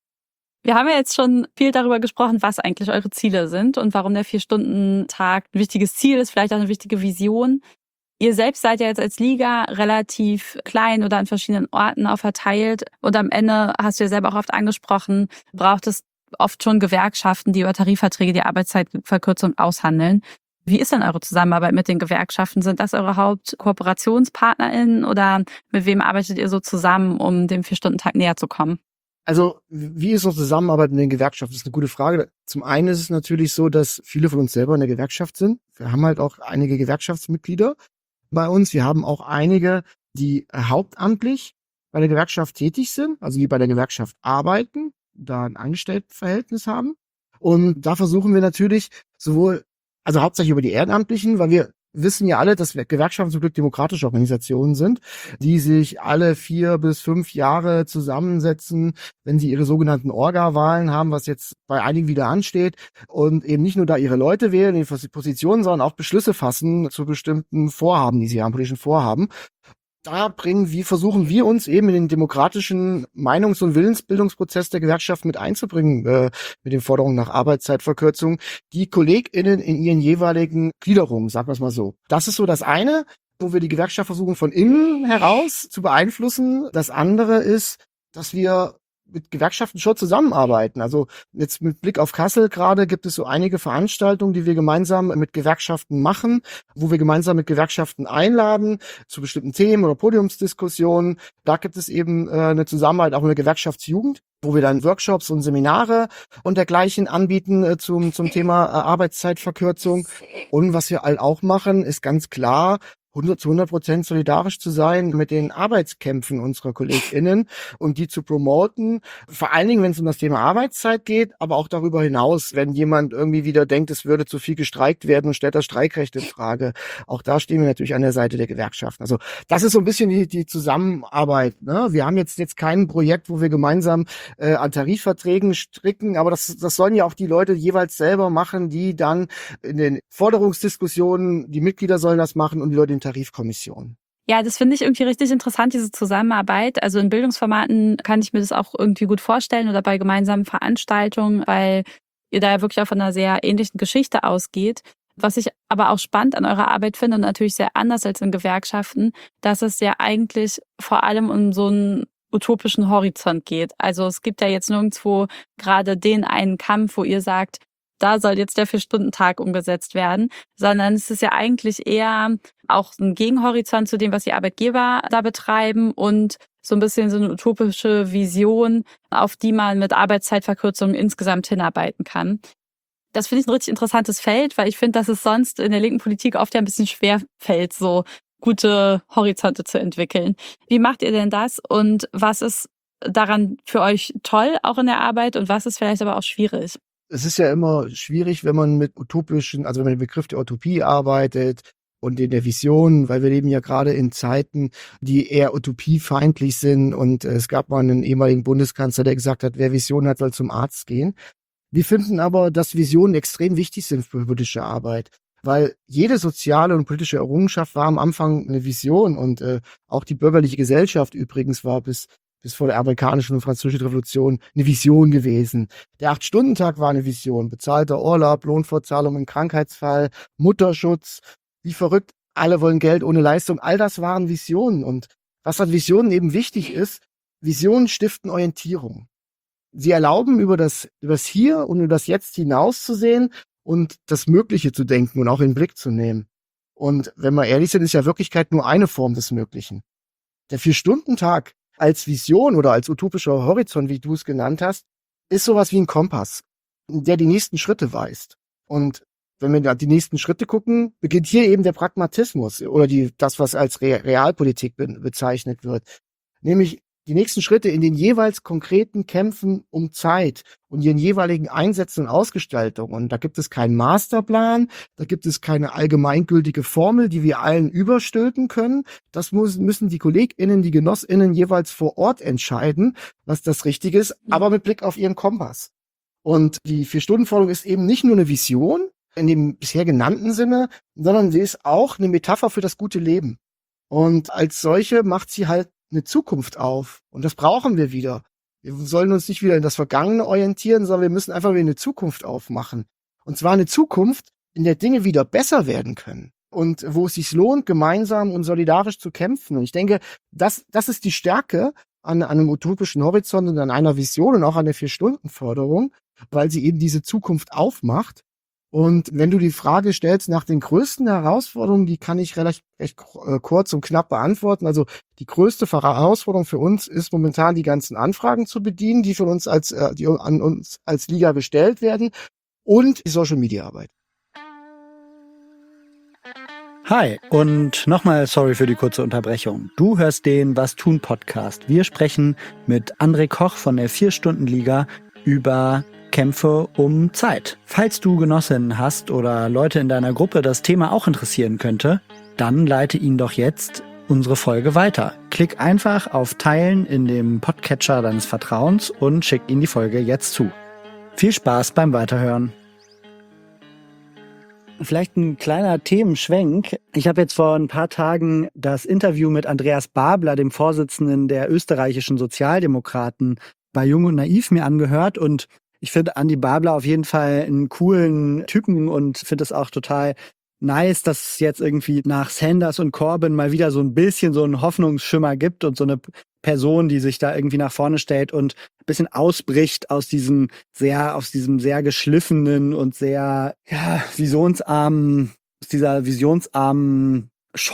Wir haben ja jetzt schon viel darüber gesprochen, was eigentlich eure Ziele sind und warum der Vier-Stunden-Tag ein wichtiges Ziel ist, vielleicht auch eine wichtige Vision. Ihr selbst seid ja jetzt als Liga relativ klein oder an verschiedenen Orten auch verteilt. Und am Ende, hast du ja selber auch oft angesprochen, braucht es oft schon Gewerkschaften, die über Tarifverträge die Arbeitszeitverkürzung aushandeln. Wie ist denn eure Zusammenarbeit mit den Gewerkschaften? Sind das eure HauptkooperationspartnerInnen oder mit wem arbeitet ihr so zusammen, um dem Vier-Stunden-Tag näher zu kommen? Also, wie ist unsere Zusammenarbeit mit den Gewerkschaften? Das ist eine gute Frage. Zum einen ist es natürlich so, dass viele von uns selber in der Gewerkschaft sind. Wir haben halt auch einige Gewerkschaftsmitglieder bei uns. Wir haben auch einige, die hauptamtlich bei der Gewerkschaft tätig sind, also die bei der Gewerkschaft arbeiten, da ein Angestelltenverhältnis haben. Und da versuchen wir natürlich sowohl, also hauptsächlich über die Ehrenamtlichen, weil wir wissen ja alle, dass Gewerkschaften zum Glück demokratische Organisationen sind, die sich alle vier bis fünf Jahre zusammensetzen, wenn sie ihre sogenannten Orga-Wahlen haben, was jetzt bei einigen wieder ansteht, und eben nicht nur da ihre Leute wählen, die Positionen, sondern auch Beschlüsse fassen zu bestimmten Vorhaben, die sie haben, politischen Vorhaben. Da bringen wir, versuchen wir uns eben in den demokratischen Meinungs- und Willensbildungsprozess der Gewerkschaft mit einzubringen, äh, mit den Forderungen nach Arbeitszeitverkürzung, die KollegInnen in ihren jeweiligen Gliederungen, sagen wir es mal so. Das ist so das eine, wo wir die Gewerkschaft versuchen, von innen heraus zu beeinflussen. Das andere ist, dass wir mit Gewerkschaften schon zusammenarbeiten. Also jetzt mit Blick auf Kassel gerade gibt es so einige Veranstaltungen, die wir gemeinsam mit Gewerkschaften machen, wo wir gemeinsam mit Gewerkschaften einladen zu bestimmten Themen oder Podiumsdiskussionen. Da gibt es eben äh, eine Zusammenarbeit auch mit der Gewerkschaftsjugend, wo wir dann Workshops und Seminare und dergleichen anbieten äh, zum zum Thema äh, Arbeitszeitverkürzung. Und was wir halt auch machen, ist ganz klar, hundert zu hundert Prozent solidarisch zu sein mit den Arbeitskämpfen unserer KollegInnen und die zu promoten. Vor allen Dingen, wenn es um das Thema Arbeitszeit geht, aber auch darüber hinaus, wenn jemand irgendwie wieder denkt, es würde zu viel gestreikt werden und stellt das Streikrecht in Frage. Auch da stehen wir natürlich an der Seite der Gewerkschaften. Also das ist so ein bisschen die, die Zusammenarbeit. Ne? Wir haben jetzt jetzt kein Projekt, wo wir gemeinsam äh, an Tarifverträgen stricken, aber das, das sollen ja auch die Leute jeweils selber machen, die dann in den Forderungsdiskussionen, die Mitglieder sollen das machen und die Leute in Tarifkommission. Ja, das finde ich irgendwie richtig interessant, diese Zusammenarbeit. Also in Bildungsformaten kann ich mir das auch irgendwie gut vorstellen oder bei gemeinsamen Veranstaltungen, weil ihr da ja wirklich auch von einer sehr ähnlichen Geschichte ausgeht. Was ich aber auch spannend an eurer Arbeit finde und natürlich sehr anders als in Gewerkschaften, dass es ja eigentlich vor allem um so einen utopischen Horizont geht. Also es gibt ja jetzt nirgendwo gerade den einen Kampf, wo ihr sagt, da soll jetzt der Vier-Stunden-Tag umgesetzt werden, sondern es ist ja eigentlich eher auch ein Gegenhorizont zu dem, was die Arbeitgeber da betreiben und so ein bisschen so eine utopische Vision, auf die man mit Arbeitszeitverkürzungen insgesamt hinarbeiten kann. Das finde ich ein richtig interessantes Feld, weil ich finde, dass es sonst in der linken Politik oft ja ein bisschen schwer fällt, so gute Horizonte zu entwickeln. Wie macht ihr denn das und was ist daran für euch toll, auch in der Arbeit, und was ist vielleicht aber auch schwierig? Es ist ja immer schwierig, wenn man mit utopischen, also wenn man den Begriff der Utopie arbeitet und in der Vision, weil wir leben ja gerade in Zeiten, die eher utopiefeindlich sind. Und äh, es gab mal einen ehemaligen Bundeskanzler, der gesagt hat, wer Vision hat, soll zum Arzt gehen. Wir finden aber, dass Visionen extrem wichtig sind für politische Arbeit, weil jede soziale und politische Errungenschaft war am Anfang eine Vision. Und äh, auch die bürgerliche Gesellschaft übrigens war bis bis vor der amerikanischen und französischen Revolution eine Vision gewesen. Der Acht-Stunden-Tag war eine Vision. Bezahlter Urlaub, Lohnfortzahlung im Krankheitsfall, Mutterschutz, wie verrückt, alle wollen Geld ohne Leistung. All das waren Visionen. Und was an Visionen eben wichtig ist, Visionen stiften Orientierung. Sie erlauben, über das, über das Hier und über das Jetzt hinauszusehen und das Mögliche zu denken und auch in den Blick zu nehmen. Und wenn wir ehrlich sind, ist ja Wirklichkeit nur eine Form des Möglichen. Der Vier-Stunden-Tag als Vision oder als utopischer Horizont, wie du es genannt hast, ist sowas wie ein Kompass, der die nächsten Schritte weist. Und wenn wir da die nächsten Schritte gucken, beginnt hier eben der Pragmatismus oder die, das, was als Re- Realpolitik be- bezeichnet wird. Nämlich die nächsten Schritte in den jeweils konkreten Kämpfen um Zeit und ihren jeweiligen Einsätzen und Ausgestaltungen. Und da gibt es keinen Masterplan, da gibt es keine allgemeingültige Formel, die wir allen überstülpen können. Das muss, müssen die KollegInnen, die GenossInnen jeweils vor Ort entscheiden, was das Richtige ist, aber mit Blick auf ihren Kompass. Und die Vier-Stunden-Forderung ist eben nicht nur eine Vision in dem bisher genannten Sinne, sondern sie ist auch eine Metapher für das gute Leben. Und als solche macht sie halt eine Zukunft auf. Und das brauchen wir wieder. Wir sollen uns nicht wieder in das Vergangene orientieren, sondern wir müssen einfach wieder eine Zukunft aufmachen. Und zwar eine Zukunft, in der Dinge wieder besser werden können. Und wo es sich lohnt, gemeinsam und solidarisch zu kämpfen. Und ich denke, das, das ist die Stärke an, an einem utopischen Horizont und an einer Vision und auch an der Vier-Stunden-Forderung, weil sie eben diese Zukunft aufmacht. Und wenn du die Frage stellst nach den größten Herausforderungen, die kann ich relativ recht kurz und knapp beantworten. Also die größte Herausforderung für uns ist momentan, die ganzen Anfragen zu bedienen, die von uns als, die an uns als Liga gestellt werden, und die Social-Media-Arbeit. Hi und nochmal sorry für die kurze Unterbrechung. Du hörst den Was tun Podcast. Wir sprechen mit André Koch von der Vier-Stunden-Liga über Kämpfe um Zeit. Falls du Genossinnen hast oder Leute in deiner Gruppe das Thema auch interessieren könnte, dann leite ihnen doch jetzt unsere Folge weiter. Klick einfach auf Teilen in dem Podcatcher deines Vertrauens und schick ihnen die Folge jetzt zu. Viel Spaß beim Weiterhören. Vielleicht ein kleiner Themenschwenk. Ich habe jetzt vor ein paar Tagen das Interview mit Andreas Babler, dem Vorsitzenden der österreichischen Sozialdemokraten, bei Jung und Naiv mir angehört, und ich finde Andi Babler auf jeden Fall einen coolen Typen und finde es auch total nice, dass es jetzt irgendwie nach Sanders und Corbyn mal wieder so ein bisschen so einen Hoffnungsschimmer gibt und so eine Person, die sich da irgendwie nach vorne stellt und ein bisschen ausbricht aus diesem sehr, aus diesem sehr geschliffenen und sehr, ja, visionsarmen, aus dieser visionsarmen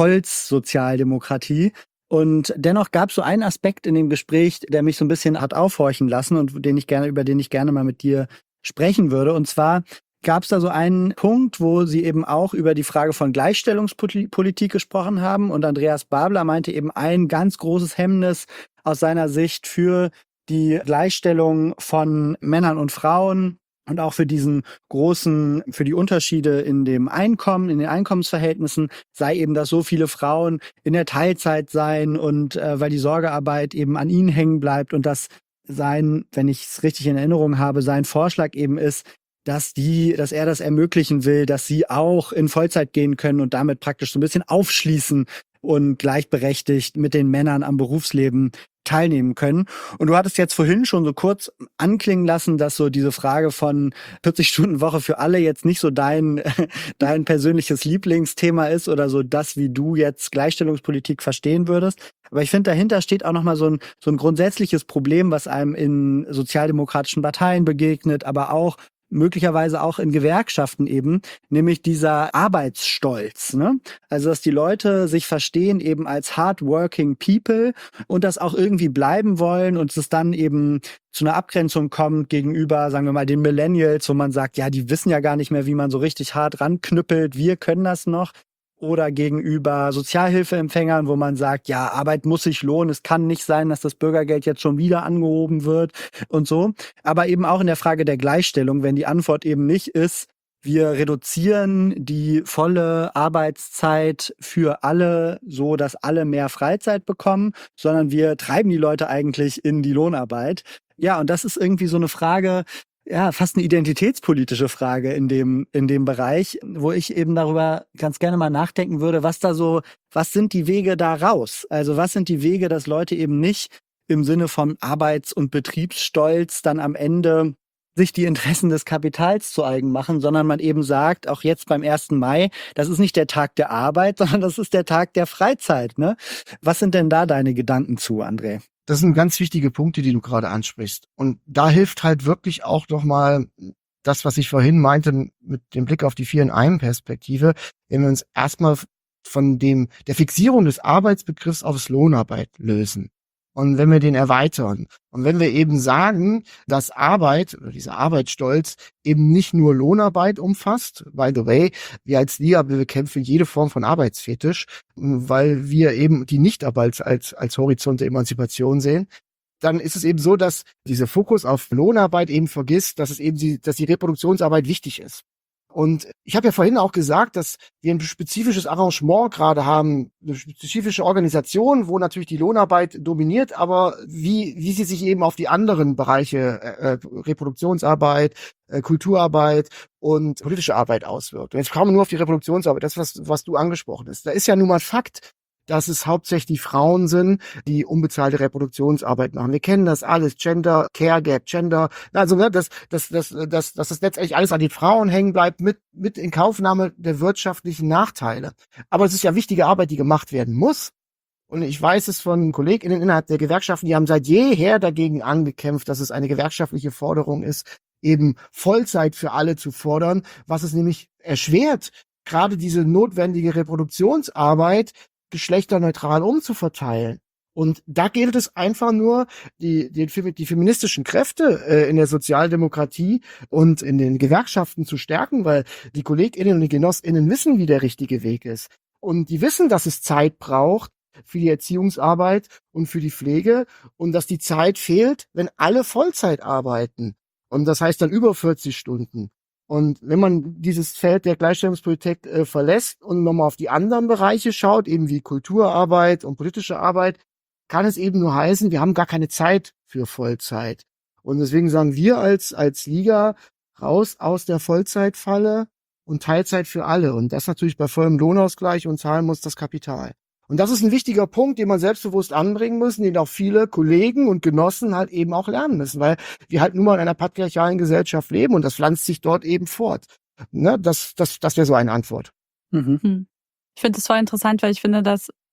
Scholz-Sozialdemokratie. Und dennoch gab es so einen Aspekt in dem Gespräch, der mich so ein bisschen hat aufhorchen lassen und den ich gerne, über den ich gerne mal mit dir sprechen würde. Und zwar gab es da so einen Punkt, wo sie eben auch über die Frage von Gleichstellungspolitik gesprochen haben. Und Andreas Babler meinte eben, ein ganz großes Hemmnis aus seiner Sicht für die Gleichstellung von Männern und Frauen und auch für diesen großen, für die Unterschiede in dem Einkommen, in den Einkommensverhältnissen sei eben, dass so viele Frauen in der Teilzeit seien und äh, weil die Sorgearbeit eben an ihnen hängen bleibt und dass sein, wenn ich es richtig in Erinnerung habe, sein Vorschlag eben ist, dass die, dass er das ermöglichen will, dass sie auch in Vollzeit gehen können und damit praktisch so ein bisschen aufschließen und gleichberechtigt mit den Männern am Berufsleben teilnehmen können. Und du hattest jetzt vorhin schon so kurz anklingen lassen, dass so diese Frage von vierzig-Stunden-Woche für alle jetzt nicht so dein, dein persönliches Lieblingsthema ist oder so das, wie du jetzt Gleichstellungspolitik verstehen würdest. Aber ich finde, dahinter steht auch nochmal so ein, so ein grundsätzliches Problem, was einem in sozialdemokratischen Parteien begegnet, aber auch möglicherweise auch in Gewerkschaften eben, nämlich dieser Arbeitsstolz, ne? Also, dass die Leute sich verstehen eben als hardworking people und das auch irgendwie bleiben wollen und es dann eben zu einer Abgrenzung kommt gegenüber, sagen wir mal, den Millennials, wo man sagt, ja, die wissen ja gar nicht mehr, wie man so richtig hart ranknüppelt, wir können das noch. Oder gegenüber Sozialhilfeempfängern, wo man sagt, ja, Arbeit muss sich lohnen, es kann nicht sein, dass das Bürgergeld jetzt schon wieder angehoben wird und so. Aber eben auch in der Frage der Gleichstellung, wenn die Antwort eben nicht ist, wir reduzieren die volle Arbeitszeit für alle, so dass alle mehr Freizeit bekommen, sondern wir treiben die Leute eigentlich in die Lohnarbeit. Ja, und das ist irgendwie so eine Frage, ja, fast eine identitätspolitische Frage in dem, in dem Bereich, wo ich eben darüber ganz gerne mal nachdenken würde, was da so, was sind die Wege da raus? Also was sind die Wege, dass Leute eben nicht im Sinne von Arbeits- und Betriebsstolz dann am Ende sich die Interessen des Kapitals zu eigen machen, sondern man eben sagt, auch jetzt beim ersten Mai, das ist nicht der Tag der Arbeit, sondern das ist der Tag der Freizeit, ne? Was sind denn da deine Gedanken zu, André? Das sind ganz wichtige Punkte, die du gerade ansprichst. Und da hilft halt wirklich auch doch mal das, was ich vorhin meinte, mit dem Blick auf die Vier in einem Perspektive, wenn wir uns erstmal von dem, der Fixierung des Arbeitsbegriffs aufs Lohnarbeit lösen. Und wenn wir den erweitern und wenn wir eben sagen, dass Arbeit oder dieser Arbeitsstolz eben nicht nur Lohnarbeit umfasst, by the way, wir als Liga bekämpfen jede Form von Arbeitsfetisch, weil wir eben die Nichtarbeit als, als Horizont der Emanzipation sehen, dann ist es eben so, dass dieser Fokus auf Lohnarbeit eben vergisst, dass es eben die, dass die Reproduktionsarbeit wichtig ist. Und ich habe ja vorhin auch gesagt, dass wir ein spezifisches Arrangement gerade haben, eine spezifische Organisation, wo natürlich die Lohnarbeit dominiert, aber wie wie sie sich eben auf die anderen Bereiche äh, Reproduktionsarbeit, äh, Kulturarbeit und politische Arbeit auswirkt. Und jetzt kommen wir nur auf die Reproduktionsarbeit, das was was du angesprochen hast. Da ist ja nun mal Fakt, dass es hauptsächlich Frauen sind, die unbezahlte Reproduktionsarbeit machen. Wir kennen das alles, Gender, Care Gap, Gender, also ne, dass dass dass dass dass das letztendlich alles an den Frauen hängen bleibt mit mit Inkaufnahme der wirtschaftlichen Nachteile. Aber es ist ja wichtige Arbeit, die gemacht werden muss. Und ich weiß es von KollegInnen innerhalb der Gewerkschaften, die haben seit jeher dagegen angekämpft, dass es eine gewerkschaftliche Forderung ist, eben Vollzeit für alle zu fordern, was es nämlich erschwert, gerade diese notwendige Reproduktionsarbeit geschlechterneutral umzuverteilen. Und da gilt es einfach nur, die, die, die feministischen Kräfte äh, in der Sozialdemokratie und in den Gewerkschaften zu stärken, weil die KollegInnen und die GenossInnen wissen, wie der richtige Weg ist. Und die wissen, dass es Zeit braucht für die Erziehungsarbeit und für die Pflege und dass die Zeit fehlt, wenn alle Vollzeit arbeiten. Und das heißt dann über vierzig Stunden. Und wenn man dieses Feld der Gleichstellungspolitik äh, verlässt und nochmal auf die anderen Bereiche schaut, eben wie Kulturarbeit und politische Arbeit, kann es eben nur heißen, wir haben gar keine Zeit für Vollzeit. Und deswegen sagen wir als als Liga raus aus der Vollzeitfalle und Teilzeit für alle. Und das natürlich bei vollem Lohnausgleich und zahlen muss das Kapital. Und das ist ein wichtiger Punkt, den man selbstbewusst anbringen muss, den auch viele Kollegen und Genossen halt eben auch lernen müssen, weil wir halt nun mal in einer patriarchalen Gesellschaft leben und das pflanzt sich dort eben fort. Ne? Das, das, das wäre so eine Antwort. Mhm. Ich finde das voll interessant, weil ich finde, dass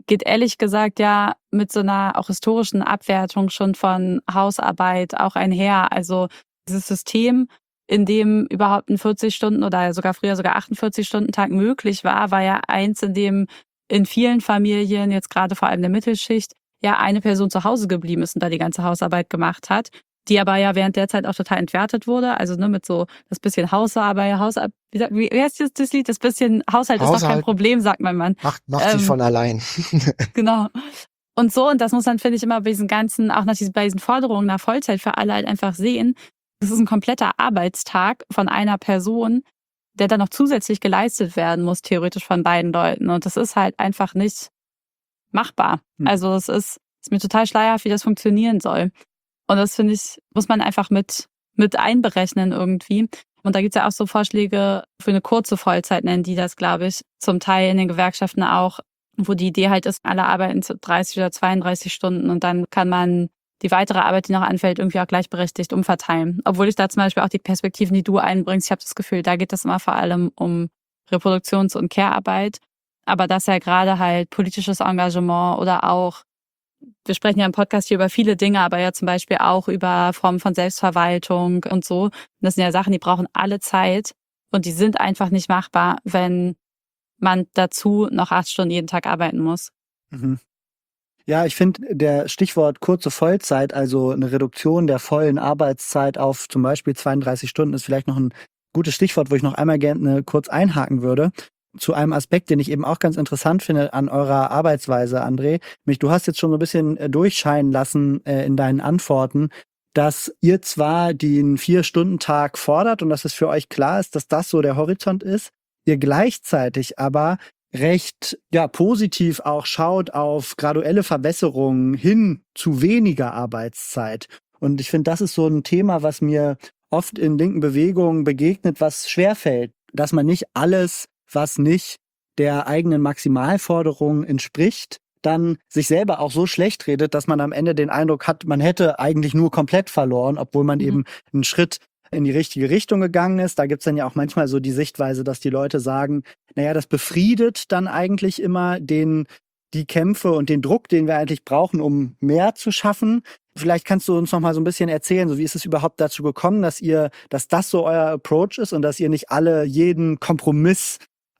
geht ehrlich gesagt ja mit so einer auch historischen Abwertung schon von Hausarbeit auch einher. Also dieses System, in dem überhaupt ein vierzig Stunden oder sogar früher sogar achtundvierzig Stunden Tag möglich war, war ja eins, in dem in vielen Familien, jetzt gerade vor allem der Mittelschicht, ja eine Person zu Hause geblieben ist und da die ganze Hausarbeit gemacht hat, die aber ja während der Zeit auch total entwertet wurde. Also ne, mit so das bisschen Hausarbeit, Hausarbeit, wie, sagt- wie wie heißt das, das Lied? Das bisschen Haushalt ist doch kein Haushalt Problem, sagt mein Mann. macht, macht sich Ähm, von allein. Genau. Und so, und das muss man, finde ich, immer bei diesen ganzen, auch nach diesen, bei diesen Forderungen nach Vollzeit für alle halt einfach sehen. Das ist ein kompletter Arbeitstag von einer Person, der dann noch zusätzlich geleistet werden muss, theoretisch von beiden Leuten. Und das ist halt einfach nicht machbar. Hm. Also es ist, ist mir total schleierhaft, wie das funktionieren soll. Und das, finde ich, muss man einfach mit, mit einberechnen irgendwie. Und da gibt's ja auch so Vorschläge für eine kurze Vollzeit, nennen die das, glaube ich, zum Teil in den Gewerkschaften auch, wo die Idee halt ist, alle arbeiten zu dreißig oder zweiunddreißig Stunden und dann kann man die weitere Arbeit, die noch anfällt, irgendwie auch gleichberechtigt umverteilen. Obwohl ich da zum Beispiel auch die Perspektiven, die du einbringst, ich habe das Gefühl, da geht es immer vor allem um Reproduktions- und Care-Arbeit. Aber dass ja gerade halt politisches Engagement oder auch, wir sprechen ja im Podcast hier über viele Dinge, aber ja zum Beispiel auch über Formen von Selbstverwaltung und so. Das sind ja Sachen, die brauchen alle Zeit und die sind einfach nicht machbar, wenn man dazu noch acht Stunden jeden Tag arbeiten muss. Mhm. Ja, ich finde, der Stichwort kurze Vollzeit, also eine Reduktion der vollen Arbeitszeit auf zum Beispiel zweiunddreißig Stunden, ist vielleicht noch ein gutes Stichwort, wo ich noch einmal gerne kurz einhaken würde. Zu einem Aspekt, den ich eben auch ganz interessant finde an eurer Arbeitsweise, André. Mich, du hast jetzt schon so ein bisschen äh, durchscheinen lassen äh, in deinen Antworten, dass ihr zwar den Vier-Stunden-Tag fordert und dass es für euch klar ist, dass das so der Horizont ist, ihr gleichzeitig aber recht ja positiv auch schaut auf graduelle Verbesserungen hin zu weniger Arbeitszeit. Und ich finde, das ist so ein Thema, was mir oft in linken Bewegungen begegnet, was schwerfällt, dass man nicht alles, was nicht der eigenen Maximalforderung entspricht, dann sich selber auch so schlecht redet, dass man am Ende den Eindruck hat, man hätte eigentlich nur komplett verloren, obwohl man mhm. eben einen Schritt in die richtige Richtung gegangen ist. Da gibt's dann ja auch manchmal so die Sichtweise, dass die Leute sagen, naja, das befriedet dann eigentlich immer den, die Kämpfe und den Druck, den wir eigentlich brauchen, um mehr zu schaffen. Vielleicht kannst du uns noch mal so ein bisschen erzählen, so wie ist es überhaupt dazu gekommen, dass ihr, dass das so euer Approach ist und dass ihr nicht alle jeden Kompromiss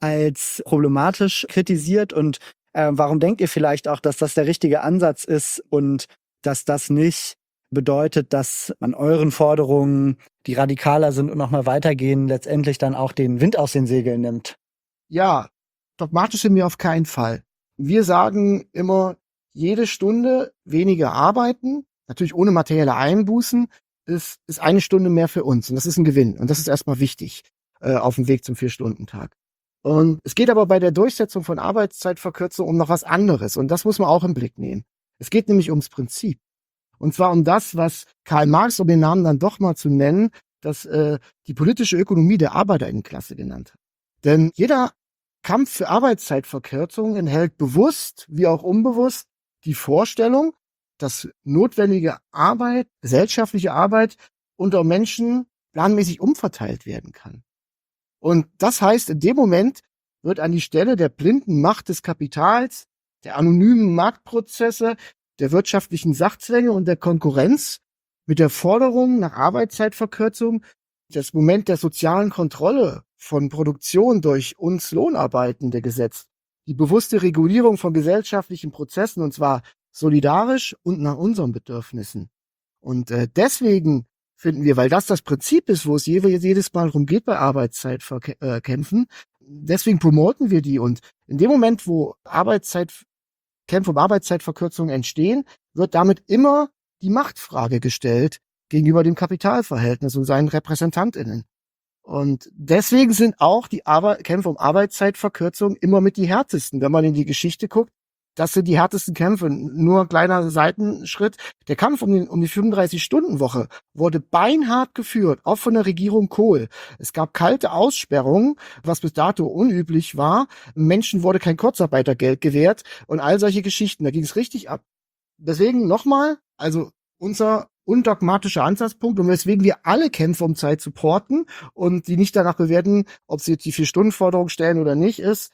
als problematisch kritisiert und äh, warum denkt ihr vielleicht auch, dass das der richtige Ansatz ist und dass das nicht bedeutet, dass man euren Forderungen, die radikaler sind und nochmal weitergehen, letztendlich dann auch den Wind aus den Segeln nimmt? Ja, dogmatisch sind wir auf keinen Fall. Wir sagen immer, jede Stunde weniger arbeiten, natürlich ohne materielle Einbußen, ist, ist eine Stunde mehr für uns. Und das ist ein Gewinn. Und das ist erstmal wichtig äh, auf dem Weg zum Vier-Stunden-Tag. Und es geht aber bei der Durchsetzung von Arbeitszeitverkürzung um noch was anderes. Und das muss man auch im Blick nehmen. Es geht nämlich ums Prinzip. Und zwar um das, was Karl Marx, um den Namen dann doch mal zu nennen, das äh, die politische Ökonomie der Arbeiterinnenklasse genannt hat. Denn jeder Kampf für Arbeitszeitverkürzung enthält bewusst wie auch unbewusst die Vorstellung, dass notwendige Arbeit, gesellschaftliche Arbeit unter Menschen planmäßig umverteilt werden kann. Und das heißt, in dem Moment wird an die Stelle der blinden Macht des Kapitals, der anonymen Marktprozesse, der wirtschaftlichen Sachzwänge und der Konkurrenz mit der Forderung nach Arbeitszeitverkürzung das Moment der sozialen Kontrolle von Produktion durch uns Lohnarbeitende gesetzt. Die bewusste Regulierung von gesellschaftlichen Prozessen, und zwar solidarisch und nach unseren Bedürfnissen. Und äh, deswegen finden wir, weil das das Prinzip ist, wo es jedes Mal darum geht bei Arbeitszeitkämpfen, deswegen promoten wir die. Und in dem Moment, wo Arbeitszeitkämpfe um Arbeitszeitverkürzung entstehen, wird damit immer die Machtfrage gestellt gegenüber dem Kapitalverhältnis und seinen RepräsentantInnen. Und deswegen sind auch die Arbeit, Kämpfe um Arbeitszeitverkürzung immer mit die härtesten. Wenn man in die Geschichte guckt, das sind die härtesten Kämpfe. Nur ein kleiner Seitenschritt. Der Kampf um, den, um die fünfunddreißig-Stunden-Woche wurde beinhart geführt, auch von der Regierung Kohl. Es gab kalte Aussperrungen, was bis dato unüblich war. Menschen wurde kein Kurzarbeitergeld gewährt und all solche Geschichten. Da ging es richtig ab. Deswegen nochmal, also unser undogmatischer Ansatzpunkt und weswegen wir alle Kämpfe um Zeit supporten und die nicht danach bewerten, ob sie jetzt die Vier-Stunden-Forderung stellen oder nicht, ist,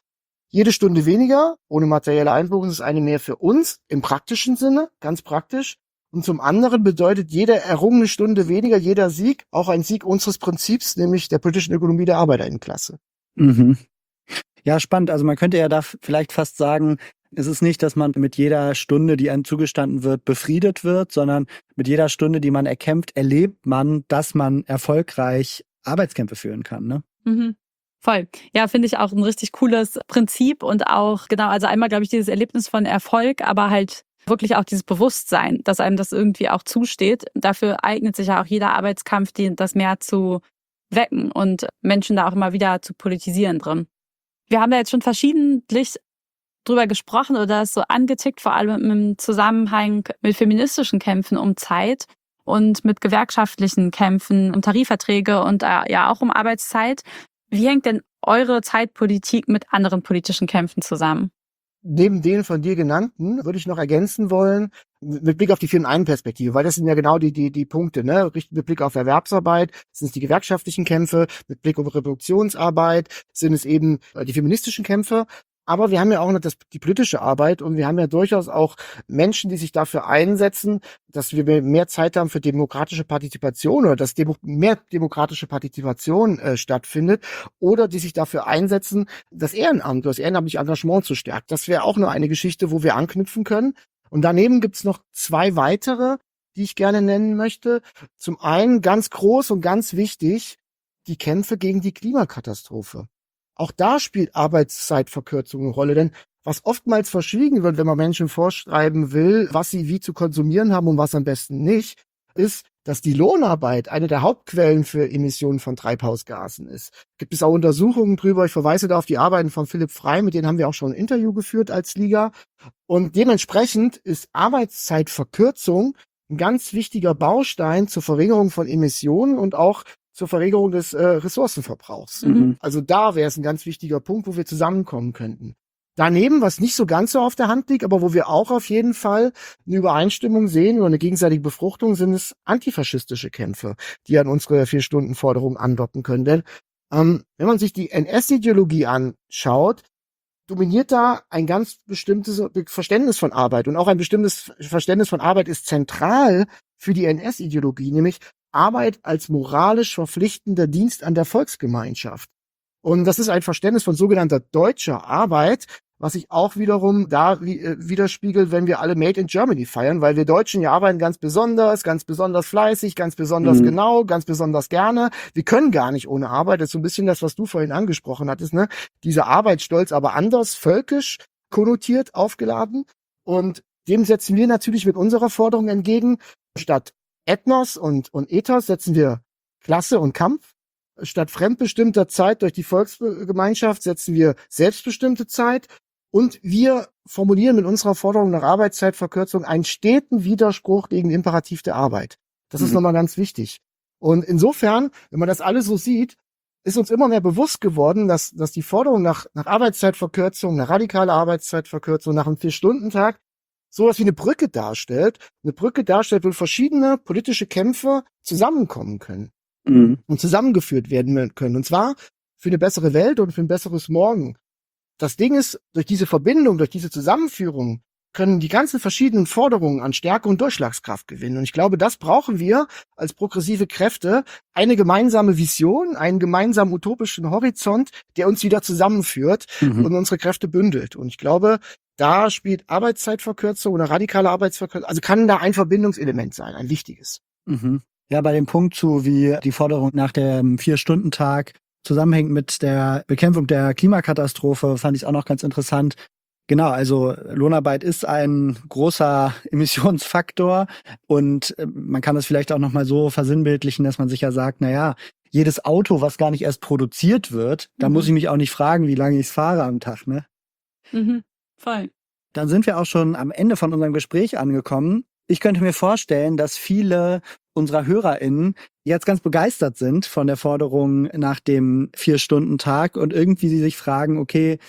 Jede Stunde weniger, ohne materielle Einbußen, ist eine mehr für uns im praktischen Sinne, ganz praktisch. Und zum anderen bedeutet jede errungene Stunde weniger, jeder Sieg, auch ein Sieg unseres Prinzips, nämlich der politischen Ökonomie der Arbeiterinnenklasse. Mhm. Ja, spannend. Also man könnte ja da vielleicht fast sagen, es ist nicht, dass man mit jeder Stunde, die einem zugestanden wird, befriedet wird, sondern mit jeder Stunde, die man erkämpft, erlebt man, dass man erfolgreich Arbeitskämpfe führen kann, ne? Mhm. Voll. Ja, finde ich auch ein richtig cooles Prinzip und auch, genau, also einmal, glaube ich, dieses Erlebnis von Erfolg, aber halt wirklich auch dieses Bewusstsein, dass einem das irgendwie auch zusteht. Dafür eignet sich ja auch jeder Arbeitskampf, die, das mehr zu wecken und Menschen da auch immer wieder zu politisieren drin. Wir haben da jetzt schon verschiedentlich drüber gesprochen oder es so angetickt, vor allem im Zusammenhang mit feministischen Kämpfen um Zeit und mit gewerkschaftlichen Kämpfen um Tarifverträge und äh, ja auch um Arbeitszeit. Wie hängt denn eure Zeitpolitik mit anderen politischen Kämpfen zusammen? Neben den von dir genannten würde ich noch ergänzen wollen, mit Blick auf die Vier-in-Einen-Perspektive, weil das sind ja genau die, die, die Punkte, ne? Mit Blick auf Erwerbsarbeit sind es die gewerkschaftlichen Kämpfe, mit Blick auf Reproduktionsarbeit sind es eben die feministischen Kämpfe. Aber wir haben ja auch noch das, die politische Arbeit und wir haben ja durchaus auch Menschen, die sich dafür einsetzen, dass wir mehr Zeit haben für demokratische Partizipation oder dass Demo- mehr demokratische Partizipation äh, stattfindet oder die sich dafür einsetzen, das Ehrenamt, das ehrenamtliche Engagement zu stärken. Das wäre auch nur eine Geschichte, wo wir anknüpfen können. Und daneben gibt's noch zwei weitere, die ich gerne nennen möchte. Zum einen ganz groß und ganz wichtig, die Kämpfe gegen die Klimakatastrophe. Auch da spielt Arbeitszeitverkürzung eine Rolle, denn was oftmals verschwiegen wird, wenn man Menschen vorschreiben will, was sie wie zu konsumieren haben und was am besten nicht, ist, dass die Lohnarbeit eine der Hauptquellen für Emissionen von Treibhausgasen ist. Gibt es auch Untersuchungen drüber, ich verweise da auf die Arbeiten von Philipp Frey, mit denen haben wir auch schon ein Interview geführt als Liga. Und dementsprechend ist Arbeitszeitverkürzung ein ganz wichtiger Baustein zur Verringerung von Emissionen und auch zur Verringerung des äh, Ressourcenverbrauchs. Mhm. Also da wäre es ein ganz wichtiger Punkt, wo wir zusammenkommen könnten. Daneben, was nicht so ganz so auf der Hand liegt, aber wo wir auch auf jeden Fall eine Übereinstimmung sehen oder eine gegenseitige Befruchtung, sind es antifaschistische Kämpfe, die an unsere Vier-Stunden-Forderung andocken können. Denn ähm, wenn man sich die N S-Ideologie anschaut, dominiert da ein ganz bestimmtes Verständnis von Arbeit. Und auch ein bestimmtes Verständnis von Arbeit ist zentral für die N S-Ideologie, nämlich Arbeit als moralisch verpflichtender Dienst an der Volksgemeinschaft. Und das ist ein Verständnis von sogenannter deutscher Arbeit, was sich auch wiederum da widerspiegelt, wenn wir alle Made in Germany feiern, weil wir Deutschen ja arbeiten ganz besonders, ganz besonders fleißig, ganz besonders mhm. genau, ganz besonders gerne. Wir können gar nicht ohne Arbeit. Das ist so ein bisschen das, was du vorhin angesprochen hattest, ne? Dieser Arbeitsstolz, aber anders, völkisch konnotiert, aufgeladen. Und dem setzen wir natürlich mit unserer Forderung entgegen. Statt Ethnos und, und Ethos setzen wir Klasse und Kampf. Statt fremdbestimmter Zeit durch die Volksgemeinschaft setzen wir selbstbestimmte Zeit. Und wir formulieren mit unserer Forderung nach Arbeitszeitverkürzung einen steten Widerspruch gegen den Imperativ der Arbeit. Das mhm. ist nochmal ganz wichtig. Und insofern, wenn man das alles so sieht, ist uns immer mehr bewusst geworden, dass, dass die Forderung nach, nach Arbeitszeitverkürzung, nach radikaler Arbeitszeitverkürzung, nach einem Vier-Stunden-Tag sowas wie eine Brücke darstellt. Eine Brücke darstellt, wo verschiedene politische Kämpfe zusammenkommen können mhm. und zusammengeführt werden können. Und zwar für eine bessere Welt und für ein besseres Morgen. Das Ding ist, durch diese Verbindung, durch diese Zusammenführung können die ganzen verschiedenen Forderungen an Stärke und Durchschlagskraft gewinnen. Und ich glaube, das brauchen wir als progressive Kräfte. Eine gemeinsame Vision, einen gemeinsamen utopischen Horizont, der uns wieder zusammenführt mhm. und unsere Kräfte bündelt. Und ich glaube, da spielt Arbeitszeitverkürzung oder radikale Arbeitsverkürzung, also kann da ein Verbindungselement sein, ein wichtiges. Mhm. Ja, bei dem Punkt zu, wie die Forderung nach dem Vier-Stunden-Tag zusammenhängt mit der Bekämpfung der Klimakatastrophe, fand ich auch noch ganz interessant. Genau, also Lohnarbeit ist ein großer Emissionsfaktor und man kann das vielleicht auch nochmal so versinnbildlichen, dass man sich ja sagt, na ja, jedes Auto, was gar nicht erst produziert wird, mhm. da muss ich mich auch nicht fragen, wie lange ich es fahre am Tag, ne? Mhm, voll. Dann sind wir auch schon am Ende von unserem Gespräch angekommen. Ich könnte mir vorstellen, dass viele unserer HörerInnen jetzt ganz begeistert sind von der Forderung nach dem Vier-Stunden-Tag und irgendwie sie sich fragen, okay,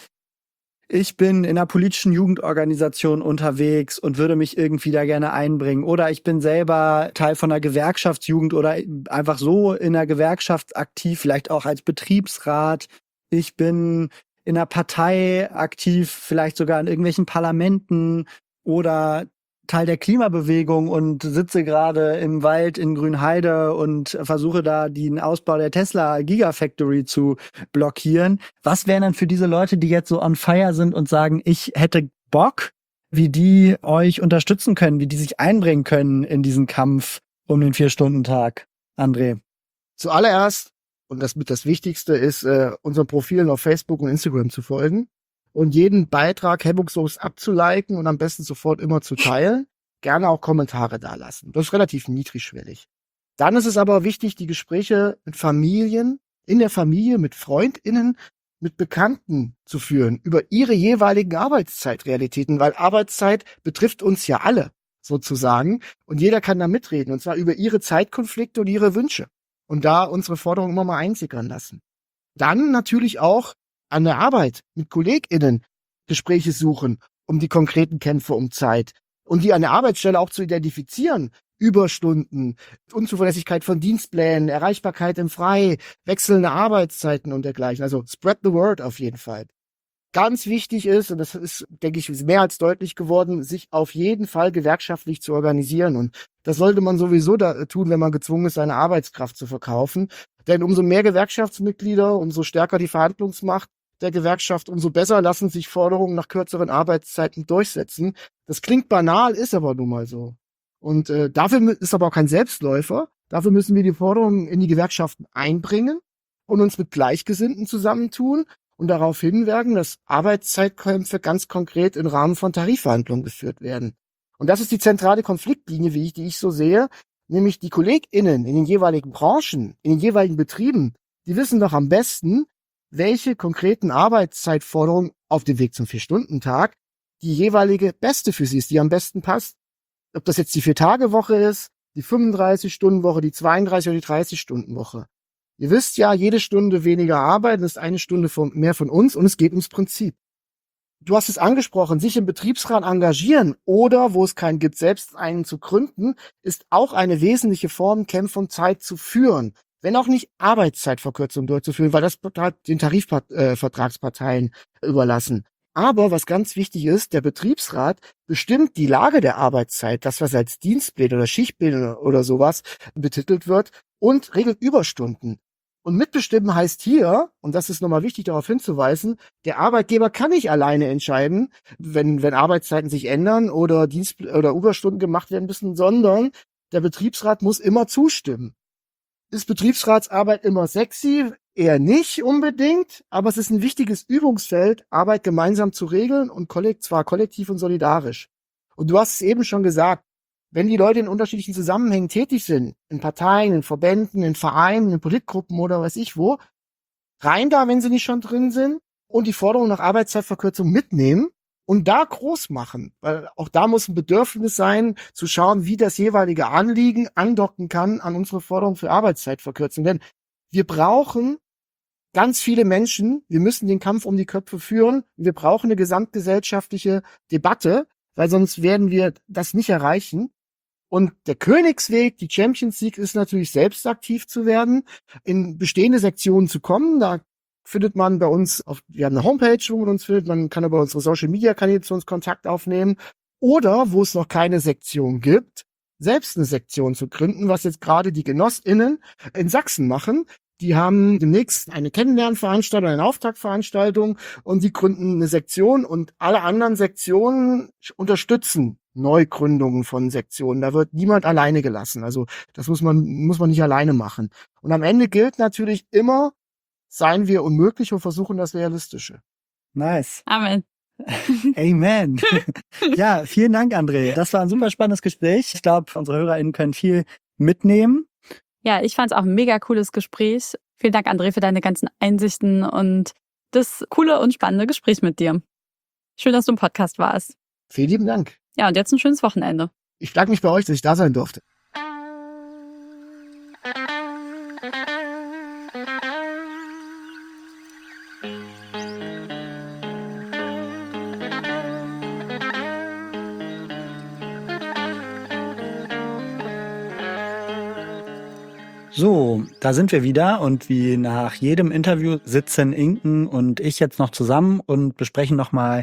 ich bin in einer politischen Jugendorganisation unterwegs und würde mich irgendwie da gerne einbringen. Oder ich bin selber Teil von einer Gewerkschaftsjugend oder einfach so in einer Gewerkschaft aktiv, vielleicht auch als Betriebsrat. Ich bin in einer Partei aktiv, vielleicht sogar in irgendwelchen Parlamenten oder Teil der Klimabewegung und sitze gerade im Wald in Grünheide und versuche da den Ausbau der Tesla Gigafactory zu blockieren. Was wären dann für diese Leute, die jetzt so on fire sind und sagen, ich hätte Bock, wie die euch unterstützen können, wie die sich einbringen können in diesen Kampf um den Vier-Stunden-Tag? André. Zuallererst, und das mit das Wichtigste ist, äh, unseren Profilen auf Facebook und Instagram zu folgen und jeden Beitrag hemmungslos abzuliken und am besten sofort immer zu teilen. Gerne auch Kommentare dalassen. Das ist relativ niedrigschwellig. Dann ist es aber wichtig, die Gespräche mit Familien, in der Familie, mit FreundInnen, mit Bekannten zu führen über ihre jeweiligen Arbeitszeitrealitäten, weil Arbeitszeit betrifft uns ja alle sozusagen und jeder kann da mitreden und zwar über ihre Zeitkonflikte und ihre Wünsche und da unsere Forderungen immer mal einsickern lassen. Dann natürlich auch an der Arbeit mit KollegInnen Gespräche suchen um die konkreten Kämpfe um Zeit und die an der Arbeitsstelle auch zu identifizieren. Überstunden, Unzuverlässigkeit von Dienstplänen, Erreichbarkeit im Frei, wechselnde Arbeitszeiten und dergleichen. Also spread the word auf jeden Fall. Ganz wichtig ist, und das ist, denke ich, mehr als deutlich geworden, sich auf jeden Fall gewerkschaftlich zu organisieren. Und das sollte man sowieso da tun, wenn man gezwungen ist, seine Arbeitskraft zu verkaufen. Denn umso mehr Gewerkschaftsmitglieder, umso stärker die Verhandlungsmacht der Gewerkschaft, umso besser lassen sich Forderungen nach kürzeren Arbeitszeiten durchsetzen. Das klingt banal, ist aber nun mal so. Und äh, dafür ist aber auch kein Selbstläufer. Dafür müssen wir die Forderungen in die Gewerkschaften einbringen und uns mit Gleichgesinnten zusammentun und darauf hinwirken, dass Arbeitszeitkämpfe ganz konkret im Rahmen von Tarifverhandlungen geführt werden. Und das ist die zentrale Konfliktlinie, wie ich, die ich so sehe, nämlich die KollegInnen in den jeweiligen Branchen, in den jeweiligen Betrieben, die wissen doch am besten, welche konkreten Arbeitszeitforderungen auf dem Weg zum Vier-Stunden-Tag die jeweilige beste für sie ist, die am besten passt. Ob das jetzt die Vier-Tage-Woche ist, die fünfunddreißig-Stunden-Woche, die zweiunddreißig- oder die dreißig-Stunden-Woche. Ihr wisst ja, jede Stunde weniger arbeiten ist eine Stunde von, mehr von uns und es geht ums Prinzip. Du hast es angesprochen, sich im Betriebsrat engagieren oder, wo es keinen gibt, selbst einen zu gründen, ist auch eine wesentliche Form, Kämpfe um Zeit zu führen. Wenn auch nicht Arbeitszeitverkürzung durchzuführen, weil das den Tarifvertragsparteien überlassen. Aber was ganz wichtig ist, der Betriebsrat bestimmt die Lage der Arbeitszeit, das was als Dienstpläne oder Schichtpläne oder sowas betitelt wird und regelt Überstunden. Und mitbestimmen heißt hier, und das ist nochmal wichtig darauf hinzuweisen, der Arbeitgeber kann nicht alleine entscheiden, wenn, wenn Arbeitszeiten sich ändern oder Dienst- oder Überstunden gemacht werden müssen, sondern der Betriebsrat muss immer zustimmen. Ist Betriebsratsarbeit immer sexy? Eher nicht unbedingt, aber es ist ein wichtiges Übungsfeld, Arbeit gemeinsam zu regeln und kollekt, zwar kollektiv und solidarisch. Und du hast es eben schon gesagt, wenn die Leute in unterschiedlichen Zusammenhängen tätig sind, in Parteien, in Verbänden, in Vereinen, in Politgruppen oder weiß ich wo, rein da, wenn sie nicht schon drin sind und die Forderung nach Arbeitszeitverkürzung mitnehmen und da groß machen, weil auch da muss ein Bedürfnis sein, zu schauen, wie das jeweilige Anliegen andocken kann an unsere Forderung für Arbeitszeitverkürzung. Denn wir brauchen ganz viele Menschen, wir müssen den Kampf um die Köpfe führen, wir brauchen eine gesamtgesellschaftliche Debatte, weil sonst werden wir das nicht erreichen. Und der Königsweg, die Champions League, ist natürlich selbst aktiv zu werden, in bestehende Sektionen zu kommen. Da findet man bei uns, auf, wir haben eine Homepage, wo man uns findet, man kann über unsere Social-Media-Kanäle zu uns Kontakt aufnehmen. Oder, wo es noch keine Sektion gibt, selbst eine Sektion zu gründen, was jetzt gerade die GenossInnen in Sachsen machen. Die haben demnächst eine Kennenlernveranstaltung, eine Auftaktveranstaltung und die gründen eine Sektion und alle anderen Sektionen unterstützen Neugründungen von Sektionen. Da wird niemand alleine gelassen. Also das muss man, muss man nicht alleine machen. Und am Ende gilt natürlich immer, seien wir unmöglich und versuchen das Realistische. Nice. Amen. Amen. Ja, vielen Dank, André. Das war ein super spannendes Gespräch. Ich glaube, unsere HörerInnen können viel mitnehmen. Ja, ich fand es auch ein mega cooles Gespräch. Vielen Dank, André, für deine ganzen Einsichten und das coole und spannende Gespräch mit dir. Schön, dass du im Podcast warst. Vielen lieben Dank. Ja, und jetzt ein schönes Wochenende. Ich bedanke mich bei euch, dass ich da sein durfte. So, da sind wir wieder und wie nach jedem Interview sitzen Inken und ich jetzt noch zusammen und besprechen nochmal